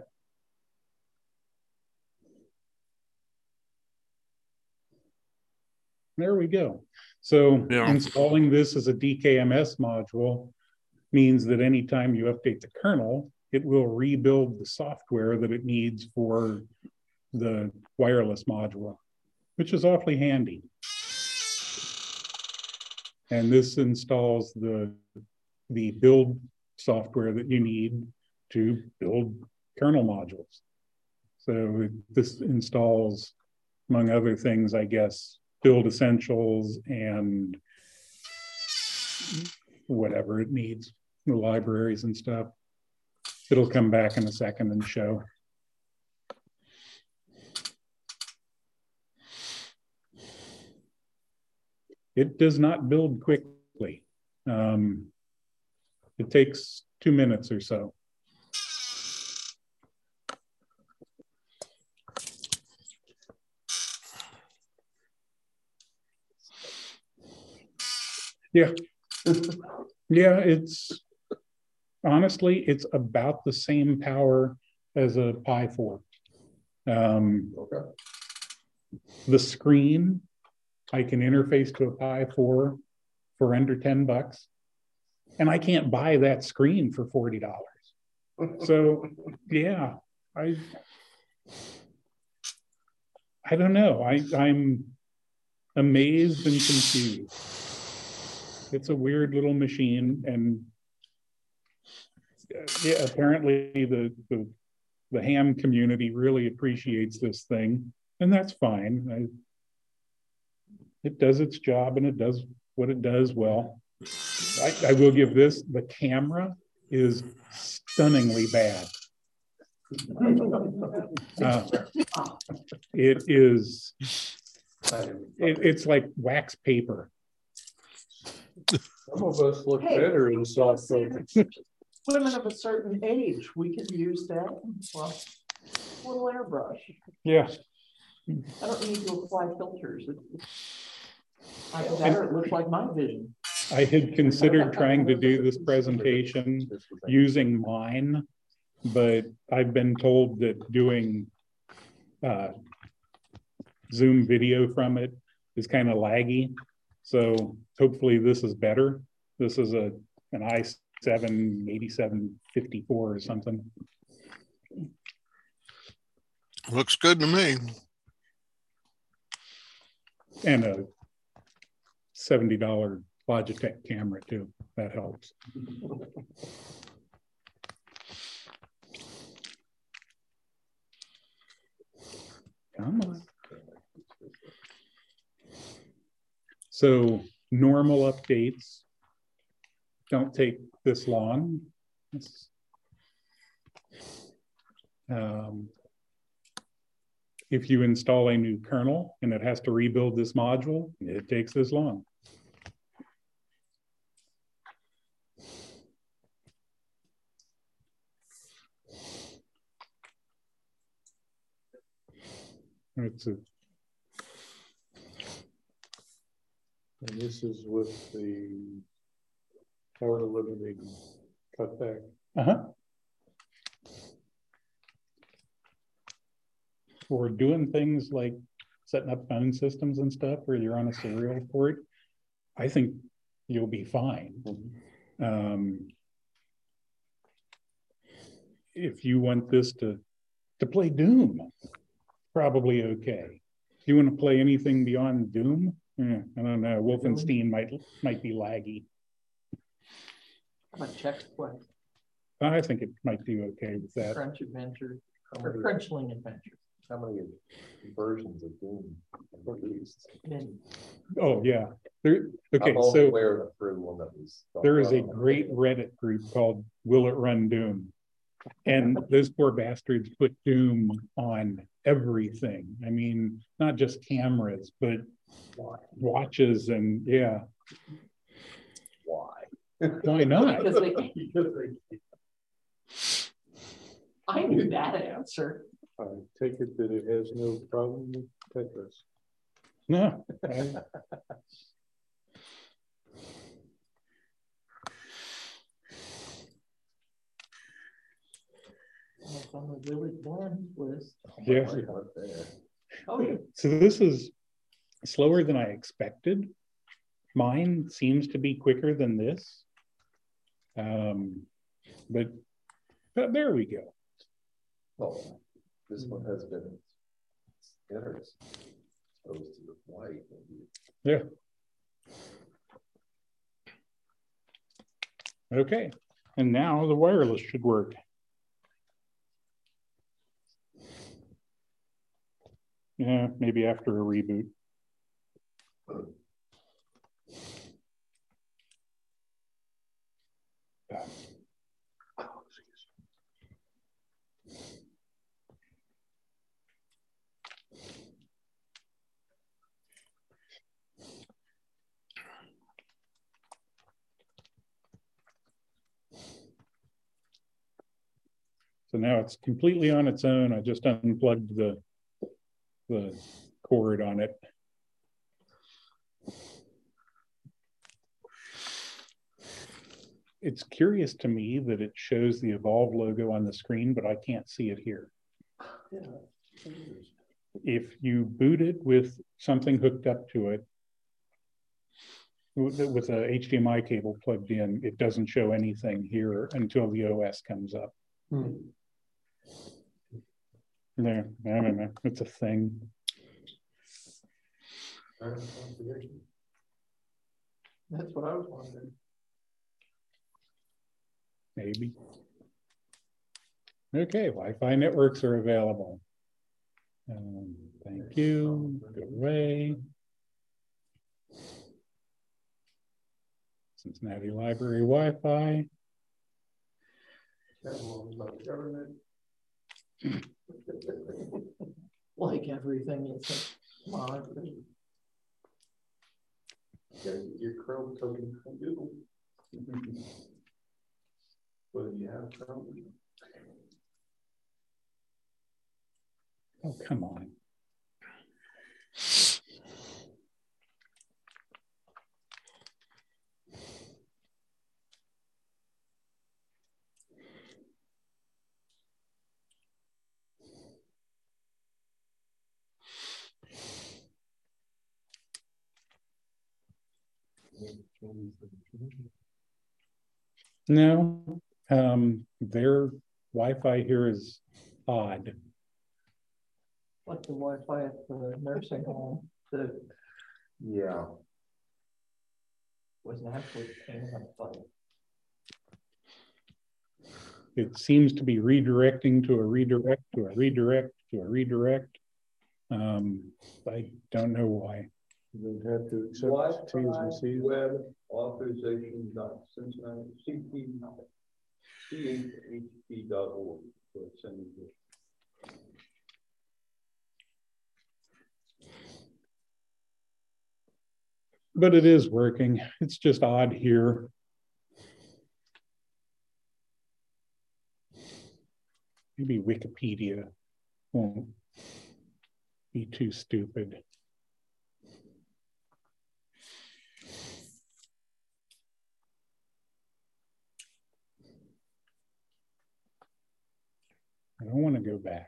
There we go. So Yeah. installing this as a D K M S module means that anytime you update the kernel, it will rebuild the software that it needs for the wireless module, which is awfully handy. And this installs the, the build software that you need to build kernel modules. So this installs, among other things, I guess, build essentials and whatever it needs, the libraries and stuff. It'll come back in a second and show. It does not build quickly. Um, it takes two minutes or so. Yeah. Yeah, it's honestly, it's about the same power as a Pi four. Um, Okay. The screen, I can interface to a Pi four for under ten bucks, and I can't buy that screen for forty dollars. So, yeah, I, I don't know. I, I'm amazed and confused. It's a weird little machine, and yeah, apparently the, the the ham community really appreciates this thing, and that's fine. I, it does its job, and it does what it does well. I, I will give this: the camera is stunningly bad. Uh, it is. It, it's like wax paper. Some of us look Hey. better in soft focus. Women of a certain age, we can use that. Well, a little airbrush. Yeah. I don't need to apply filters. It, either that or it looks like my vision. I had considered trying to do this presentation using mine, but I've been told that doing uh, Zoom video from it is kind of laggy. So hopefully this is better. This is a an i seven eighty-seven fifty-four or something. Looks good to me. And a seventy dollar Logitech camera too. That helps. Come on. So normal updates don't take this long. Um, if you install a new kernel and it has to rebuild this module, it takes this long. It's a And this is with the power limiting cutback. uh-huh. For doing things like setting up phone systems and stuff where you're on a serial port, I think you'll be fine. Mm-hmm. Um, if you want this to, to play Doom, probably okay. If you want to play anything beyond Doom, eh, I don't know, Wolfenstein might, might be laggy. How about Chex Quest? I think it might do okay with that. Crunch Adventure, or Crunchling Adventure. How many versions of Doom are released? And Oh, yeah. There, okay, I'm only so aware of the third one that was. there is a great Reddit group called Will It Run Doom? And those poor bastards put Doom on everything. I mean, not just cameras, but watches and yeah. Why? Why not? because they, I knew that answer. I take it that it has no problem with Tetris. No. I- It's on the really bland list. Yeah. Oh, yeah. So this is slower than I expected. Mine seems to be quicker than this. Um, but, but there we go. Oh, this one has been exposed to the white. Yeah. Okay. And now the wireless should work. Yeah, maybe after a reboot. So now it's completely on its own. I just unplugged the, the cord on it. It's curious to me that it shows the Evolve logo on the screen, but I can't see it here. If you boot it with something hooked up to it, with a H D M I cable plugged in, it doesn't show anything here until the O S comes up. Hmm. There, I don't know, it's a thing. That's what I was wondering. Maybe. Okay, Wi-Fi networks are available. Um, thank you. Go away. Cincinnati Library Wi-Fi. Like everything is mod. Your Chrome coming from Google. Well, you have Chrome. Oh, come on. No, um, their Wi-Fi here is odd. Like the Wi-Fi at the nursing home that Yeah. was an absolute pain in the butt. It seems to be redirecting to a redirect to a redirect to a redirect. Um, I don't know why. You don't have to accept T's and C's. Web authorization dot Cincinnati C P C H H P dot org. But it is working. It's just odd here. Maybe Wikipedia won't be too stupid. I don't want to go back.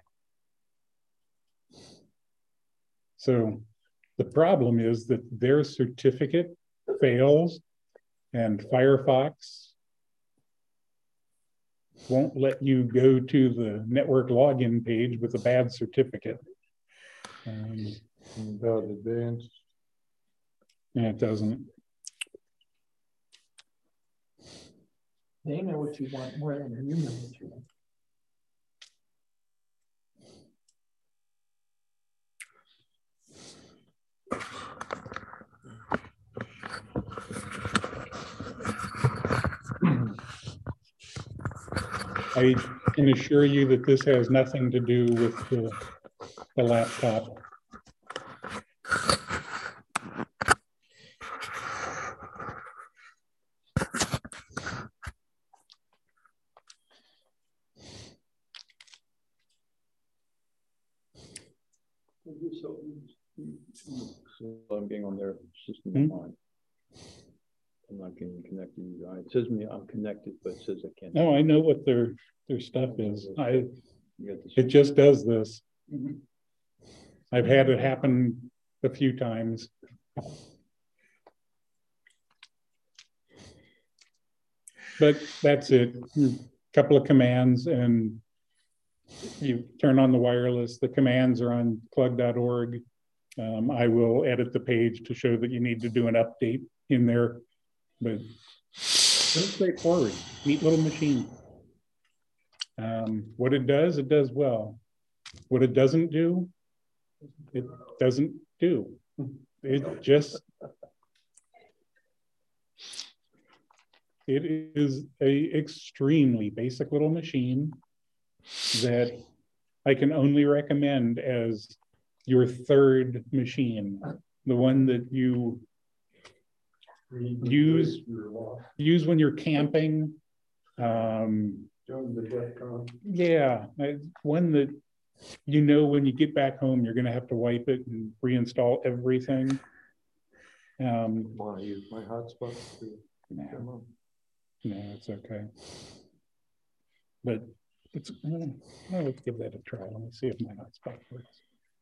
So the problem is that their certificate fails and Firefox won't let you go to the network login page with a bad certificate. Um, About advanced. yeah, it doesn't. They know what you want more than you know what you want. I can assure you that this has nothing to do with the, the laptop. So I'm getting on their system Hmm? online. I'm not getting connected to you guys. It says to me I'm connected, but it says I can't. No, I know what their their stuff is. I You got this. it just does this. I've had it happen a few times. But that's it. A couple of commands and you turn on the wireless. The commands are on plug dot org. Um, I will edit the page to show that you need to do an update in there. But very straightforward, neat little machine. Um, what it does, it does well. What it doesn't do, it doesn't do. It just, it is a extremely basic little machine that I can only recommend as your third machine, the one that you use use when you're camping. Um, yeah, one that you know when you get back home you're going to have to wipe it and reinstall everything. Um, Want to use my hotspot? no, no, it's okay. But it's well, let's give that a try. Let me see if my hotspot works.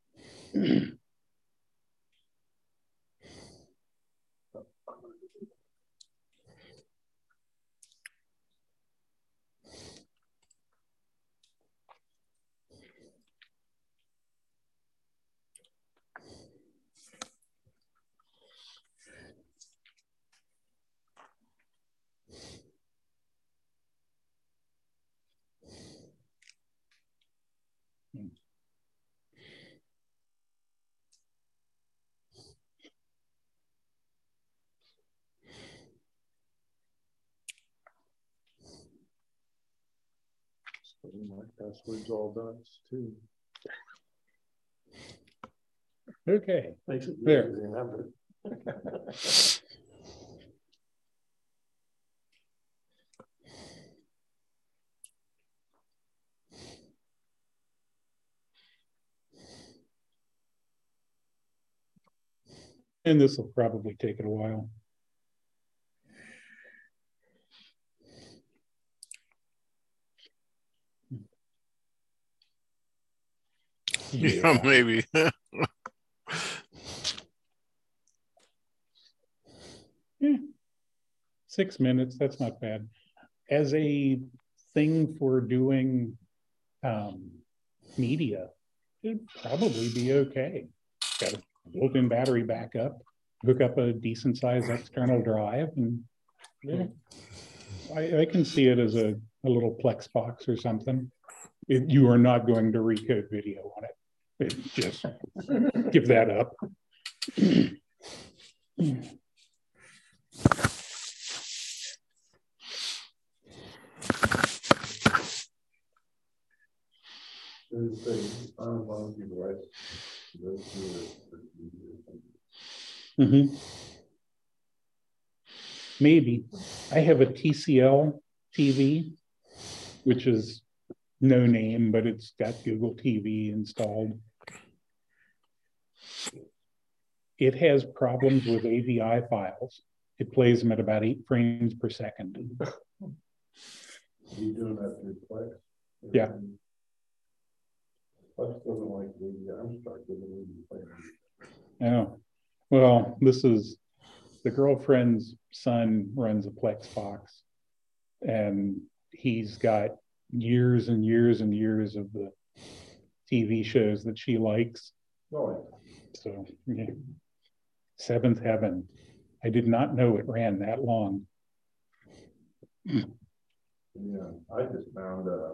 My password's all done too. Okay, Makes it there. easy to remember. And this will probably take it a while. Yeah, maybe. Yeah. Six minutes, that's not bad. As a thing for doing um, media, it'd probably be okay. Got a built-in battery backup, hook up a decent sized external drive, and yeah, I, I can see it as a, a little Plex box or something. It, you are not going to recode video on it. It just give that up. Mm-hmm. Maybe. I have a T C L T V, which is no name, but it's got Google T V installed. It has problems with A V I files. It plays them at about eight frames per second. You doing that through Plex? Yeah. Plex doesn't like A V I. I'm stuck with the Plex. Oh, well, this is the girlfriend's son runs a Plex box, and he's got years and years and years of the T V shows that she likes. Oh, So, yeah. Seventh Heaven. I did not know it ran that long. yeah, I just found, uh,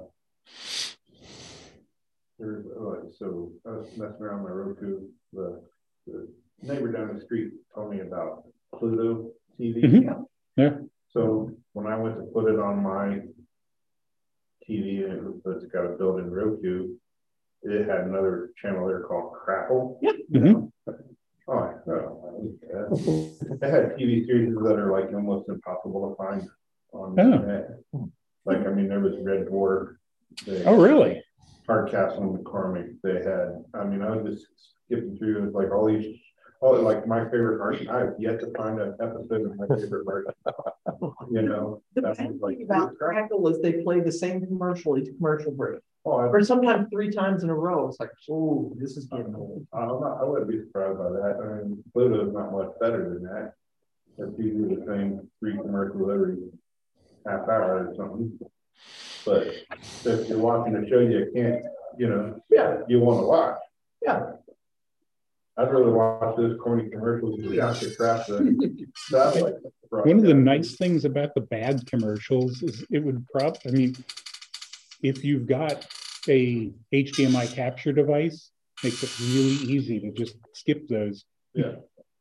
there's, uh, so I was messing around my Roku, the, the neighbor down the street told me about Pluto T V. Mm-hmm. Yeah. So when I went to put it on my T V, and it was, it's got a built-in Roku, it had another channel there called Crackle. Yep. Mm-hmm. Oh, no. It had T V series that are like almost impossible to find on the Oh. internet. Like, I mean, there was Red Dwarf. They, Oh, really? Hardcastle and McCormick. They had, I mean, I was just skipping through, it was like all these, oh, like my favorite Martian. I've yet to find an episode of my favorite Martian. You know, The that bad was like, thing about Crackle is they play the same commercial each commercial break, oh, I, or sometimes three times in a row. It's like, oh, this is getting old. I'm not, I wouldn't be surprised by that. I mean, Pluto's not much better than that. It's usually the same three commercials every half hour or something. But if you're watching a show you can't, you know, Yeah, you want to watch. yeah. I'd rather watch those corny commercials than watch the crap that that like. One of the nice things about the bad commercials is it would probably, I mean, if you've got a H D M I capture device, makes it really easy to just skip those. Yeah.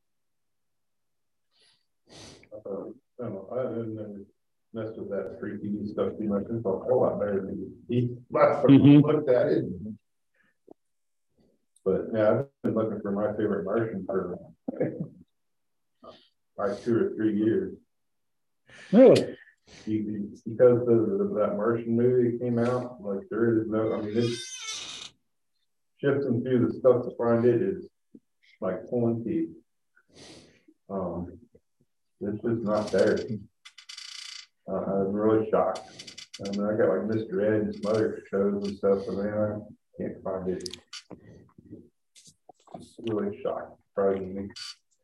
Uh, I don't know, I didn't never mess with that free T V stuff too much. It's a whole lot better than he last time I Mhm. looked at it. But yeah, I've been looking for my favorite Martian for like two or three years. Really? Because of that Martian movie came out, like there is no, I mean, it's shifting through the stuff to find it is like pulling teeth. Um, it's just not there. Uh, I'm really shocked. I mean, I got like Mister Ed and some other shows and stuff, but man, I can't find it. It's really shocked, surprising me.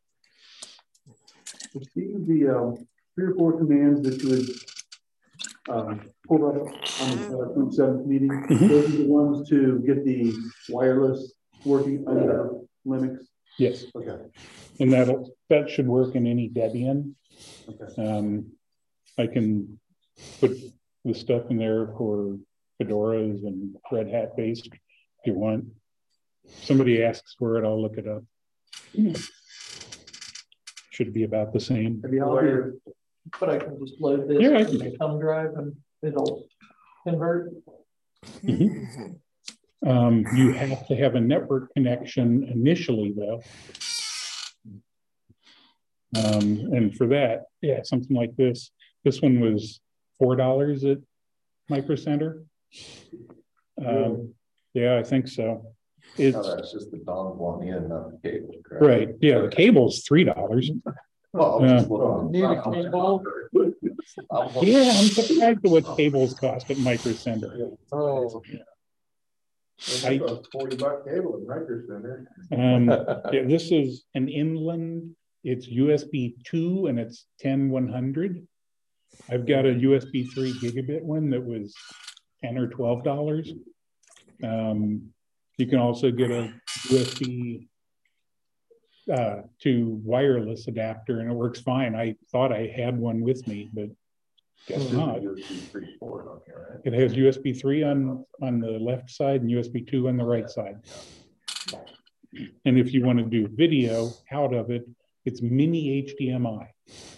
These are the um, three or four commands that you would um, pull up on the uh, June seventh meeting. Mhm. Those are the ones to get the wireless working under Linux. Yes. Okay. And that'll, that should work in any Debian. Okay. Um, I can put the stuff in there for Fedoras and Red Hat based if you want. Somebody asks for it, I'll look it up. Should be about the same. Have you all heard? But I can just load this Yeah, I from can. the thumb drive and it'll convert. Mhm. Um, you have to have a network connection initially, though. Um, and for that, yeah, something like this. This one was four dollars at Micro Center. Um, yeah, I think so. It's Oh, that's just the dongle on the end, not the cable. correct? right. Yeah, the cable's three dollars. Well, Yeah. just looking- Need a cable? I'm looking- Yeah, I'm surprised at what cables cost at Micro Center. Oh. It's a forty buck cable at Micro Center. Um, yeah, this is an inland. It's U S B two and it's ten one hundred. I've got a U S B three gigabit one that was ten or twelve dollars. Um, you can also get a U S B uh, to wireless adapter, and it works fine. I thought I had one with me, but guess not. It has U S B three on on the left side and U S B two on the right side. And if you want to do video out of it, it's mini H D M I.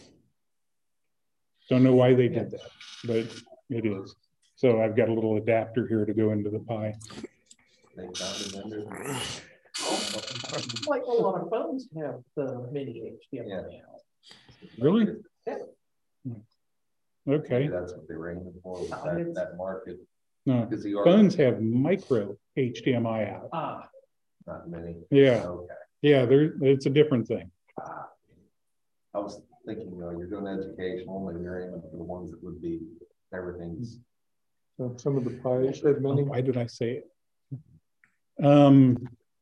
Don't know why they did that, but it is. So I've got a little adapter here to go into the Pi. Like a lot of phones have the mini H D M I out. Really? Yeah. Okay. That's what they were aiming for, was that, that market. No, Because the phones have micro H D M I out. Ah, Not many. Yeah, Okay. yeah, there, it's a different thing. I was thinking, you know, you're doing educational and you're aiming for the ones that would be, everything's. So some of the pies had many. Why did I say it? Um,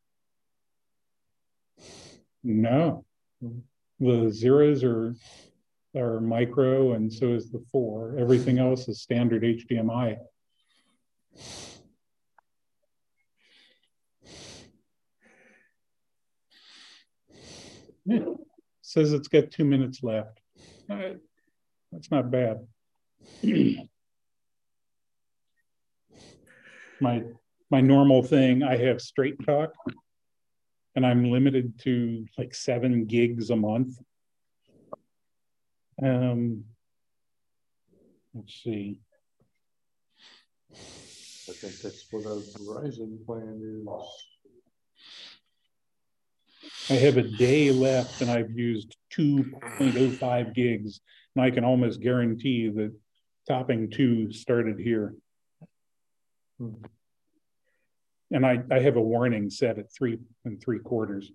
no, the zeros are are micro, and so is the four. Everything else is standard H D M I. Yeah. Says it's got two minutes left. Uh, that's not bad. my my normal thing, I have Straight Talk, and I'm limited to like seven gigs a month. Um, let's see. I think that's what our Verizon plan is. I have a day left and I've used two point oh five gigs, and I can almost guarantee that topping two started here. Hmm. And I, I have a warning set at three and three quarters.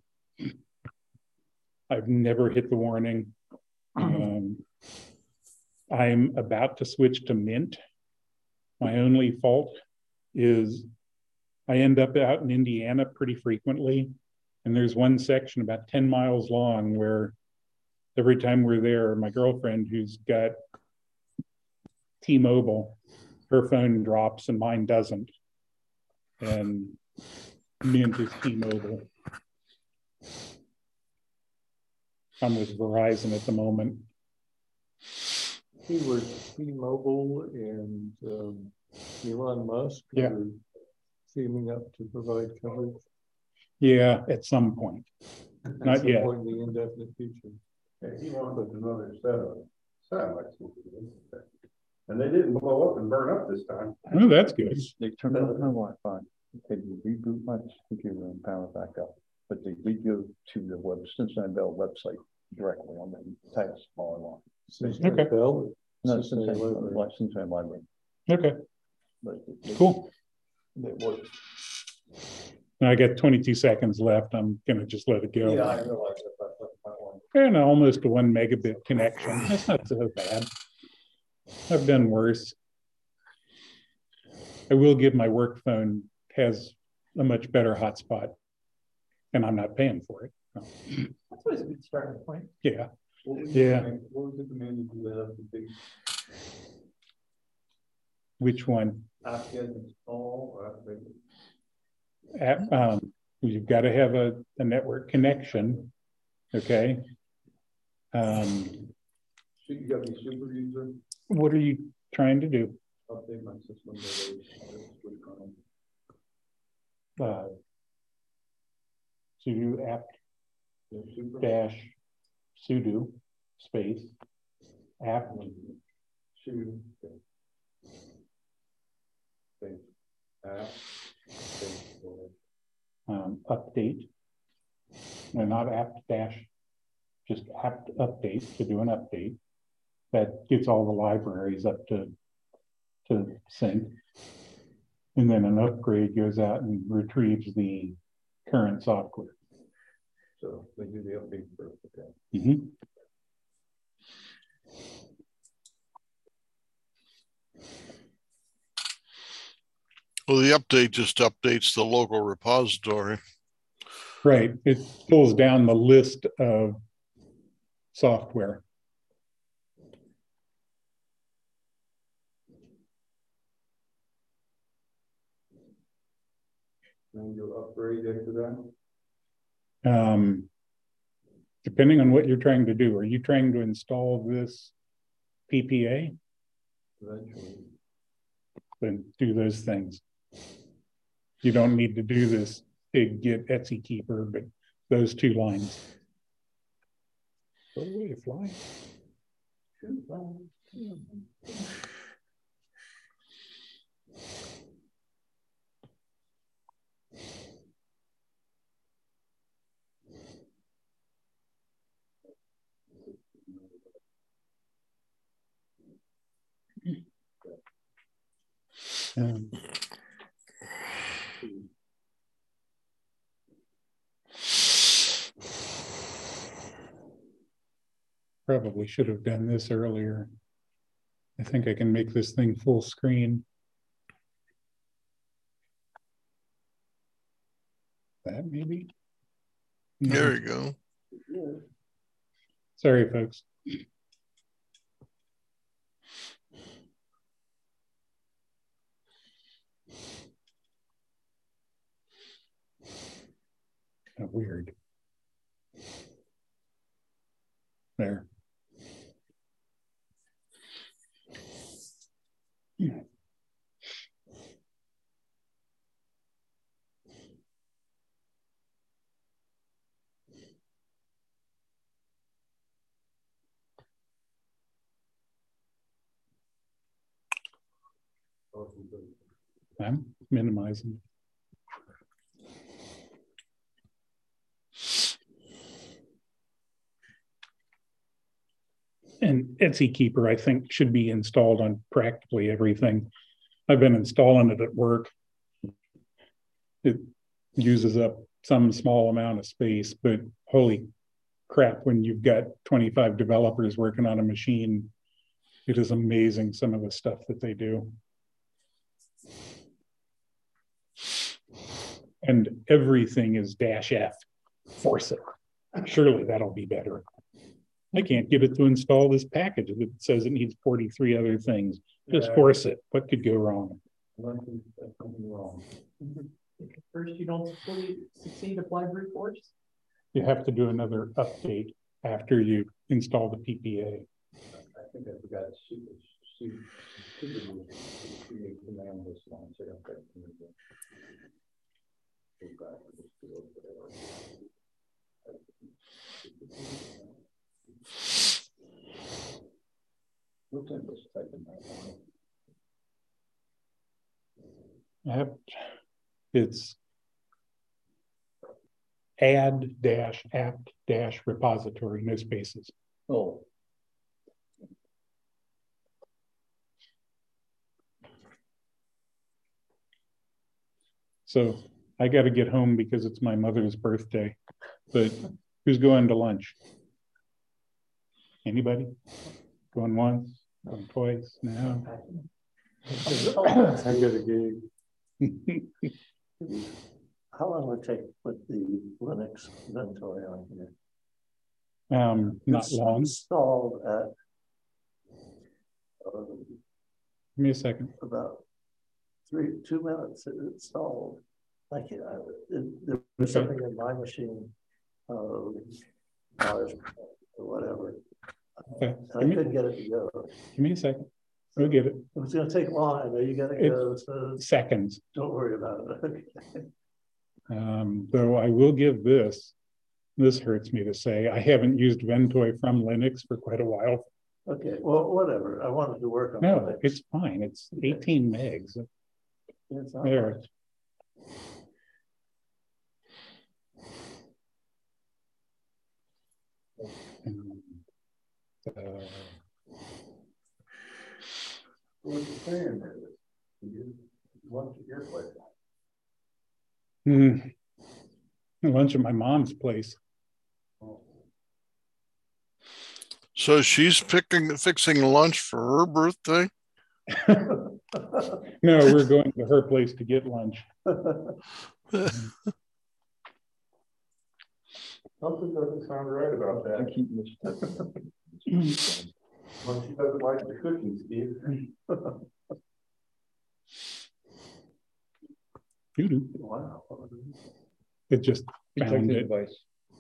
I've never hit the warning. Um, I'm about to switch to Mint. My only fault is I end up out in Indiana pretty frequently. And there's one section about ten miles long where every time we're there, my girlfriend, who's got T-Mobile, her phone drops and mine doesn't. And Mint is T-Mobile. I'm with Verizon at the moment. He was T-Mobile and um, Elon Musk yeah. are teaming up to provide coverage. Yeah, at some point. At Not some yet. point in the indefinite future. Yeah, he wanted another set of satellites. And they didn't blow up and burn up this time. Oh, that's good. They turned off my Wi-Fi. They reboot my computer and power back up. But they did go to the web Cincinnati Bell website directly on the text all along. Cincinnati okay. Bell? No, Cincinnati Cincinnati Library. Cincinnati Library. Okay. But they, cool. It works. Now I got twenty-two seconds left. I'm gonna just let it go. Yeah, I realize that. And almost a one megabit connection. That's not so bad. I've done worse. I will give my work phone has a much better hotspot, and I'm not paying for it. No. That's always a good starting point. Yeah. What was yeah. The, what was the command you have to be? Which one? App-get install or app-get? App, um, you've got to have a, a network connection. Okay. Um, So you got the super user? What are you trying to do? Update my system. Uh, sudo apt dash sudo space apt sudo space app space um, update. No, not apt dash, just apt update to do an update that gets all the libraries up to to sync. And then an upgrade goes out and retrieves the current software. So they do the update first, okay. Mm-hmm. Well, the update just updates the local repository. Right. It pulls down the list of software. And you'll upgrade after that? Um, depending on what you're trying to do. Are you trying to install this P P A? Eventually. Then do those things. You don't need to do this big get Etsy keeper, but those two lines. Go away, fly. Um, probably should have done this earlier. I think I can make this thing full screen. That maybe? There you go. Sorry, folks. Kind of weird. There. Yeah. I'm minimizing. And Etsy Keeper, I think, should be installed on practically everything. I've been installing it at work. It uses up some small amount of space, but holy crap, when you've got twenty-five developers working on a machine, it is amazing some of the stuff that they do. And everything is dash F, force it. Surely that'll be better. I can't get it to install this package that says it needs forty-three other things. Just yeah. Force it. What could go wrong? wrong. First, you don't fully succeed, apply brute force. You have to do another update after you install the P P A. I think I forgot to see see create command this one. So okay. I have, it's add dash apt dash repository, no spaces. Oh. So I got to get home because it's my mother's birthday, but who's going to lunch? Anybody? Going once, going twice? No. I got a gig. How long would it take to put the Linux inventory on here? Um, not it's long. Installed at. Uh, Give me a second. About three, two minutes it installed. Like uh, it, there was okay. Something in my machine, uh, or whatever. Okay. Uh, I me, couldn't get it to go. Give me a second. We'll get it. It was going to take long. I know you got to go. So seconds. Don't worry about it. um, though I will give this. This hurts me to say. I haven't used Ventoy from Linux for quite a while. Okay. Well, whatever. I wanted to work on. No, Linux. It's fine. It's eighteen megs. It's not there. Much. Um, uh, What's the plan there? You lunch at your place? Mm, lunch at my mom's place. So she's picking fixing lunch for her birthday? No, we're going to her place to get lunch. Something doesn't sound right about that. Well, she doesn't like the cooking, Steve. You do. Wow. It just found it. Device.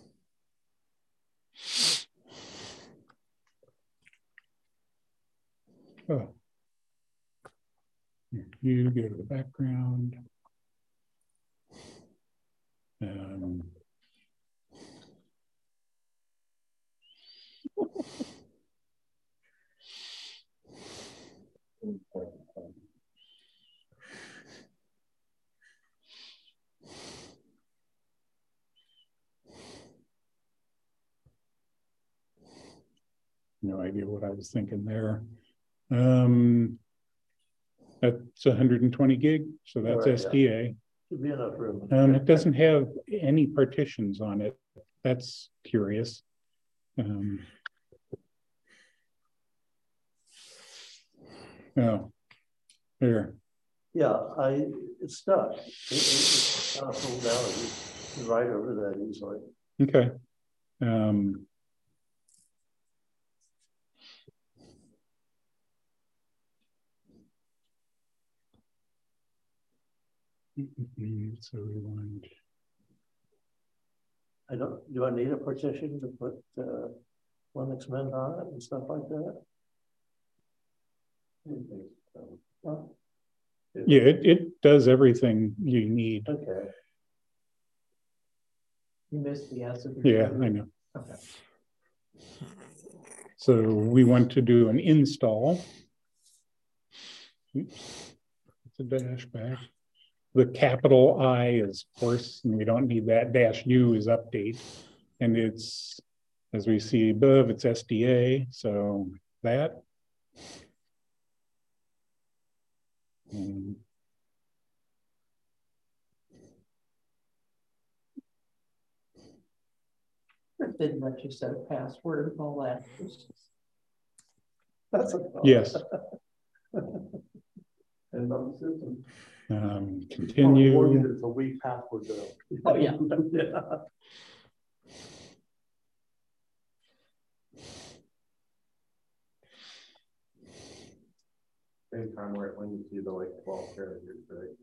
Oh. You go to the background. Um, no idea what I was thinking there. Um, that's one hundred twenty gig, so that's right, S D A. Yeah. Should be enough room. Um, it doesn't have any partitions on it. That's curious. Um, oh, there. Yeah, I it's stuck. It, it, it's kind of pulled down. It's right over that easily. Okay. Um, so we want I don't, do I need a partition to put uh, Linux Mint on it and stuff like that? Huh? Yeah, it, it does everything you need. Okay. You missed the answer. Yeah, I know. Okay. So we want to do an install. Oops, it's a dash back. The capital I is course, and we don't need that. Dash U is update. And it's, as we see above, it's S D A. So that. Um, Didn't let you set a password and all that. That's a yes. And on the system. Um, continue. It's a weak password though. Oh, yeah. yeah. Same time where when you see the like twelve characters, right?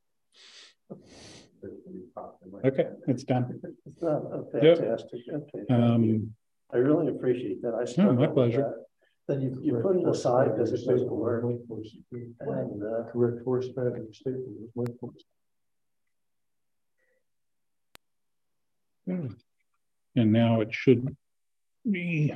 Okay, it's done. It's done. Oh, fantastic. Yep. Okay. Um, I really appreciate that. I oh, my pleasure. That. Then you, you put it aside because it doesn't work. And uh, correct force pattern statement. and now it should be.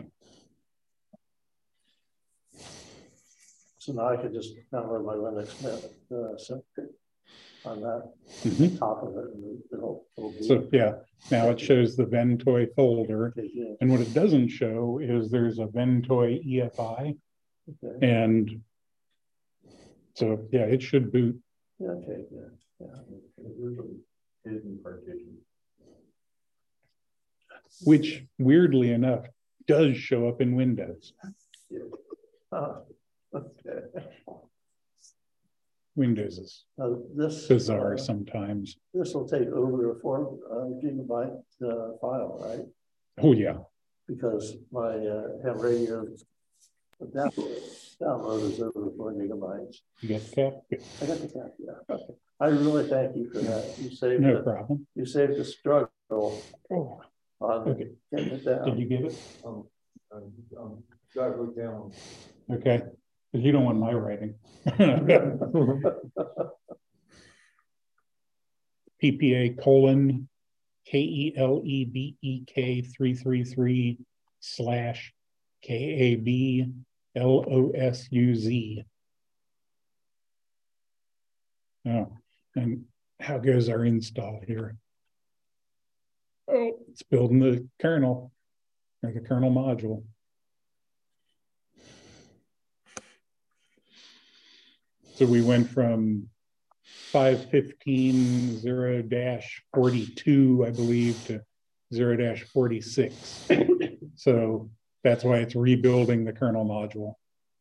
So now I could just download my Linux Mint uh, so on that Mm-hmm. top of it. And it'll, it'll be So yeah, now it shows the Ventoy folder. okay, yeah. And what it doesn't show is there's a Ventoy E F I. Okay. And so, yeah, it should boot. Yeah, okay, yeah. Yeah. Hidden partition. Which weirdly enough does show up in Windows. Uh, okay. Windows is Now this bizarre uh, sometimes. this will take over a four uh, gigabyte uh, file, right? Oh yeah. Because my uh, ham radio down, download is over four gigabytes. You get the cap? Good. I got the cap, yeah. Okay. I really thank you for that. You saved No the, problem. you saved the struggle Oh, on okay. getting it down. Did you get it? Um, um, um, got it down. Okay. Because you don't want my writing. P P A colon K E L E B E K three three three slash K A B L O S U Z. Oh, and how goes our install here? Oh, it's building the kernel, like a kernel module. So we went from five fifteen zero dash forty-two, I believe, to zero dash forty-six. So that's why it's rebuilding the kernel module.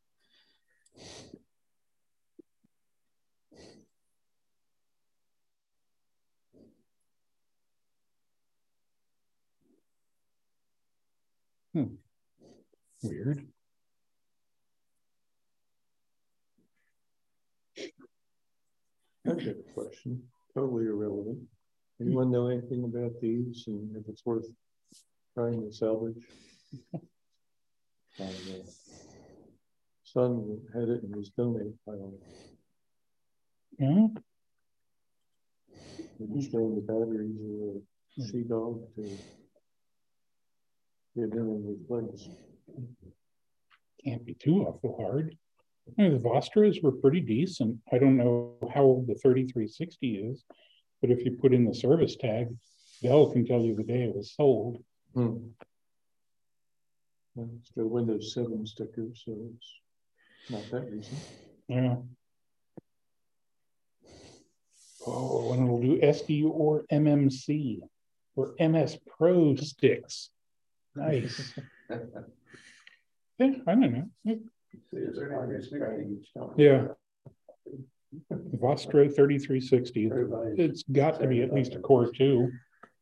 Hmm. Weird. I have a question, totally irrelevant. Anyone know anything about these and if it's worth trying to salvage? My uh, son had it in his donate pile. Yeah. He's showing the batteries of a Sea Dog to get in and replace. Can't be too awful hard. You know, the Vostras were pretty decent. I don't know how old the thirty-three sixty is, but if you put in the service tag, Dell can tell you the day it was sold. Hmm. Well, it's got a Windows seven sticker, so it's not that recent. Yeah. Oh, and it'll do S D or M M C or M S Pro sticks. Nice. Yeah, I don't know. Yeah. Vostro thirty-three sixty. It's got to be at least a core two.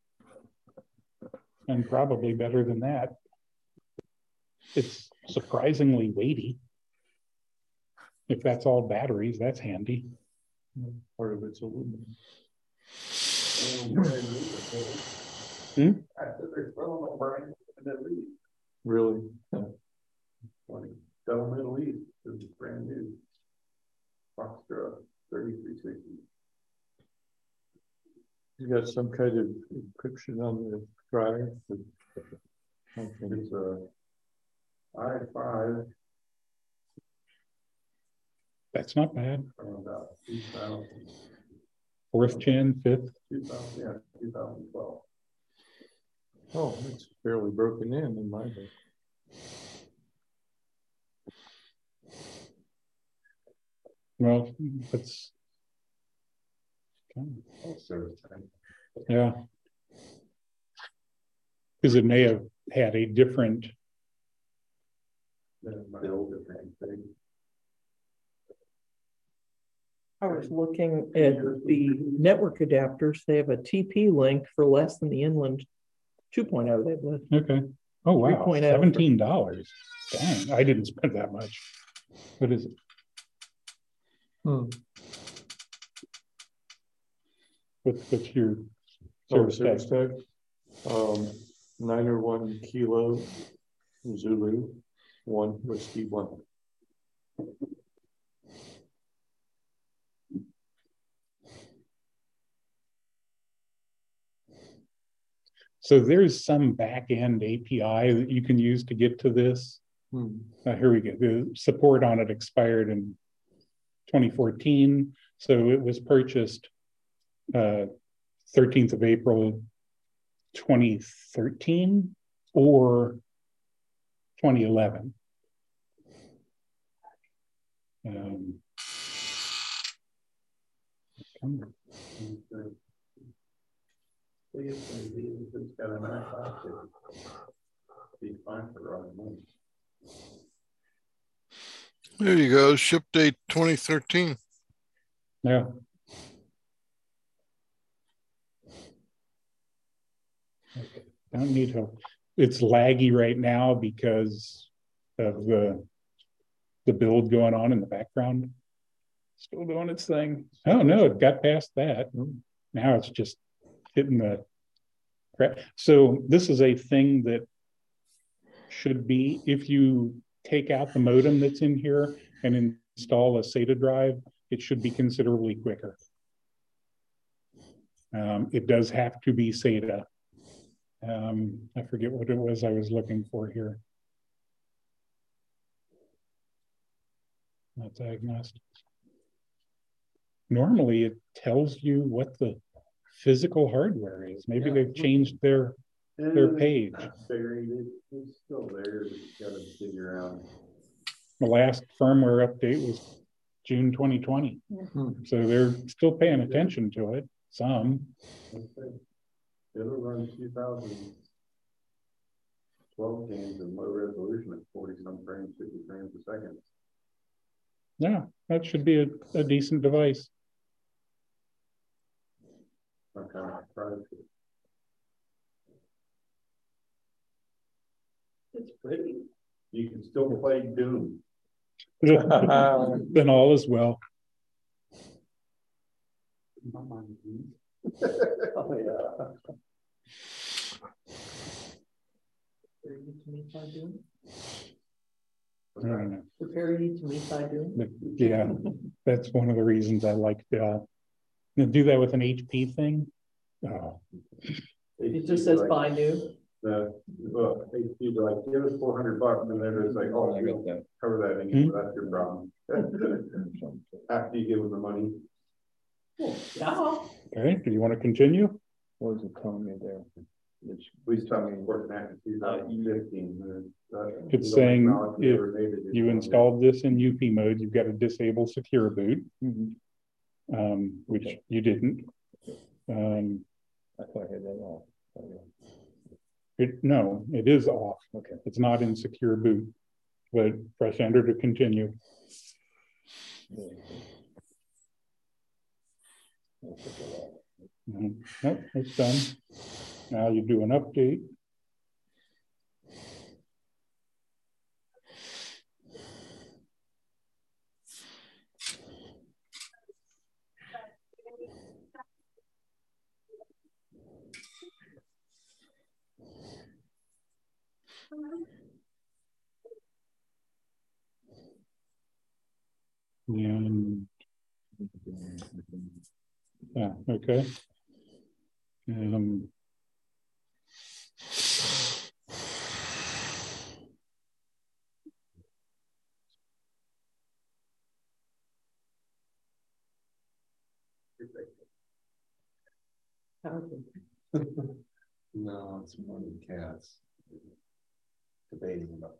And probably better than that. It's surprisingly weighty. If that's all batteries, that's handy. Part of it's aluminum. Hmm? I said they're throwing them right in the Middle East. Really? Funny. Go Middle East is brand new. Foxtrot thirty-three sixty. You got some kind of encryption on the drive? It's a i five That's not bad. from about two thousand, Fourth gen, fifth. two thousand, yeah, two thousand twelve. Oh, it's barely broken in in my book. Well, it's Oh, service time. yeah. Because it may have had a different Then my older thing, thing. I was looking at the network adapters. They have a T P link for less than the Inland two point oh. They've got okay. Oh wow, three point oh. seventeen dollars. Dang, I didn't spend that much. What is it? Hmm. What, what's your Oh, service service tag? tag. Um, nine or one kilo Zulu, one whiskey one. So there's some back end A P I that you can use to get to this. Hmm. Uh, here we go. The support on it expired in twenty fourteen. So it was purchased uh, thirteenth of April, twenty thirteen or twenty eleven. Um, It's got a nice outfit. Be fine for running money. There you go. Ship date twenty thirteen. yeah. Okay. Don't need help. It's laggy right now because of the the build going on in the background. Still doing its thing. Oh no, it got past that. Now it's just hitting the crap. So this is a thing that should be, if you take out the modem that's in here and install a SATA drive, it should be considerably quicker. Um, it does have to be SATA. Um, I forget what it was I was looking for here. Not diagnostic. Normally it tells you what the physical hardware is. Maybe Yeah. they've changed their their page. Figuring it's still there, you gotta figure out. The last firmware update was June twenty twenty. Hmm. So they're still paying attention to it, some. It'll run two thousand twelve games in low resolution at forty some frames, fifty frames a second. Yeah, that should be a, a decent device. I'm kind of surprised. It's pretty. You can still play Doom. Then all is well. Oh, yeah. Prepare you to meet by Doom. I don't know. Prepare you to meet by Doom. But yeah, that's one of the reasons I like uh, to do that with an H P thing. Oh. It just says like, buy new. The, well, H P like, give us four hundred bucks, and then it's like, oh, we'll cover that anyway, Hmm? that's your problem. After you give them the money. Yeah. Okay, do you want to continue? What was it telling me there? It's, We stopped working at in two thousand fifteen. uh, It's we don't saying acknowledge we if ever made it. you installed this in U P mode, you've got to disable secure boot, mhm. um, which Okay. you didn't. Um, I thought I had that off. Oh, yeah. it, no, it is off. Okay. It's not in secure boot, but press enter to continue. Yeah. I'll take that off. Mhm. Nope, it's done. Now you do an update. And yeah, okay. Um, No, it's more than cats. Debating about.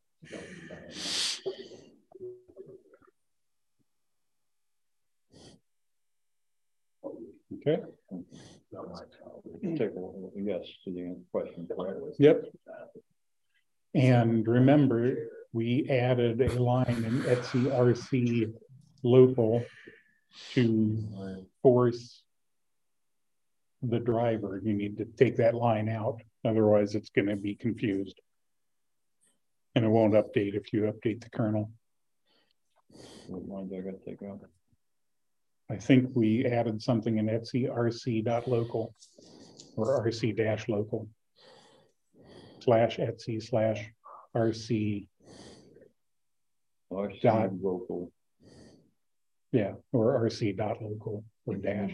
okay. Take a yes to the question. Yep. And remember, we added a line in Etsy R C local to force the driver. You need to take that line out, otherwise it's going to be confused. And it won't update if you update the kernel. What lines I gotta take out? I think we added something in Etsy R C dot local or R C dash local slash Etsy slash R C R C dot local. Yeah, or R C dot local or dash.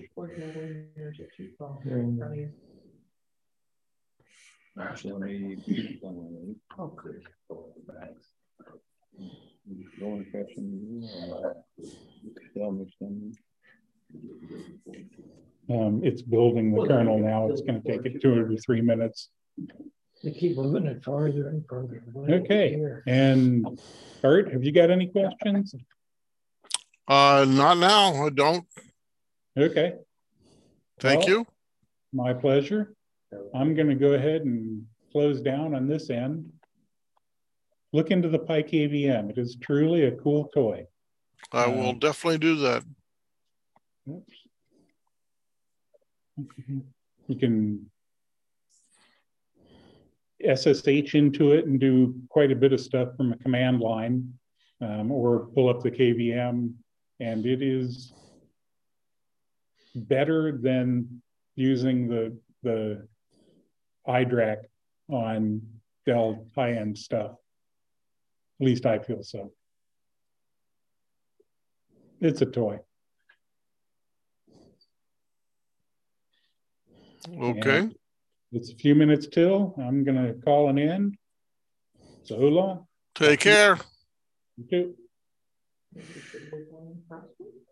Um, it's building the kernel now. It's going to take it two or three minutes. They keep moving it farther and farther away. Okay. And Art, have you got any questions? Uh, not now. I don't. Okay. Thank Well, you. My pleasure. I'm going to go ahead and close down on this end. Look into the Pike A V M. It is truly a cool toy. I will uh, definitely do that. You can S S H into it and do quite a bit of stuff from a command line, um, or pull up the K V M, and it is better than using the the I DRAC on Dell high-end stuff. At least I feel so. It's a toy. Okay. And it's a few minutes till. I'm going to call an end. So long. Take care. You too.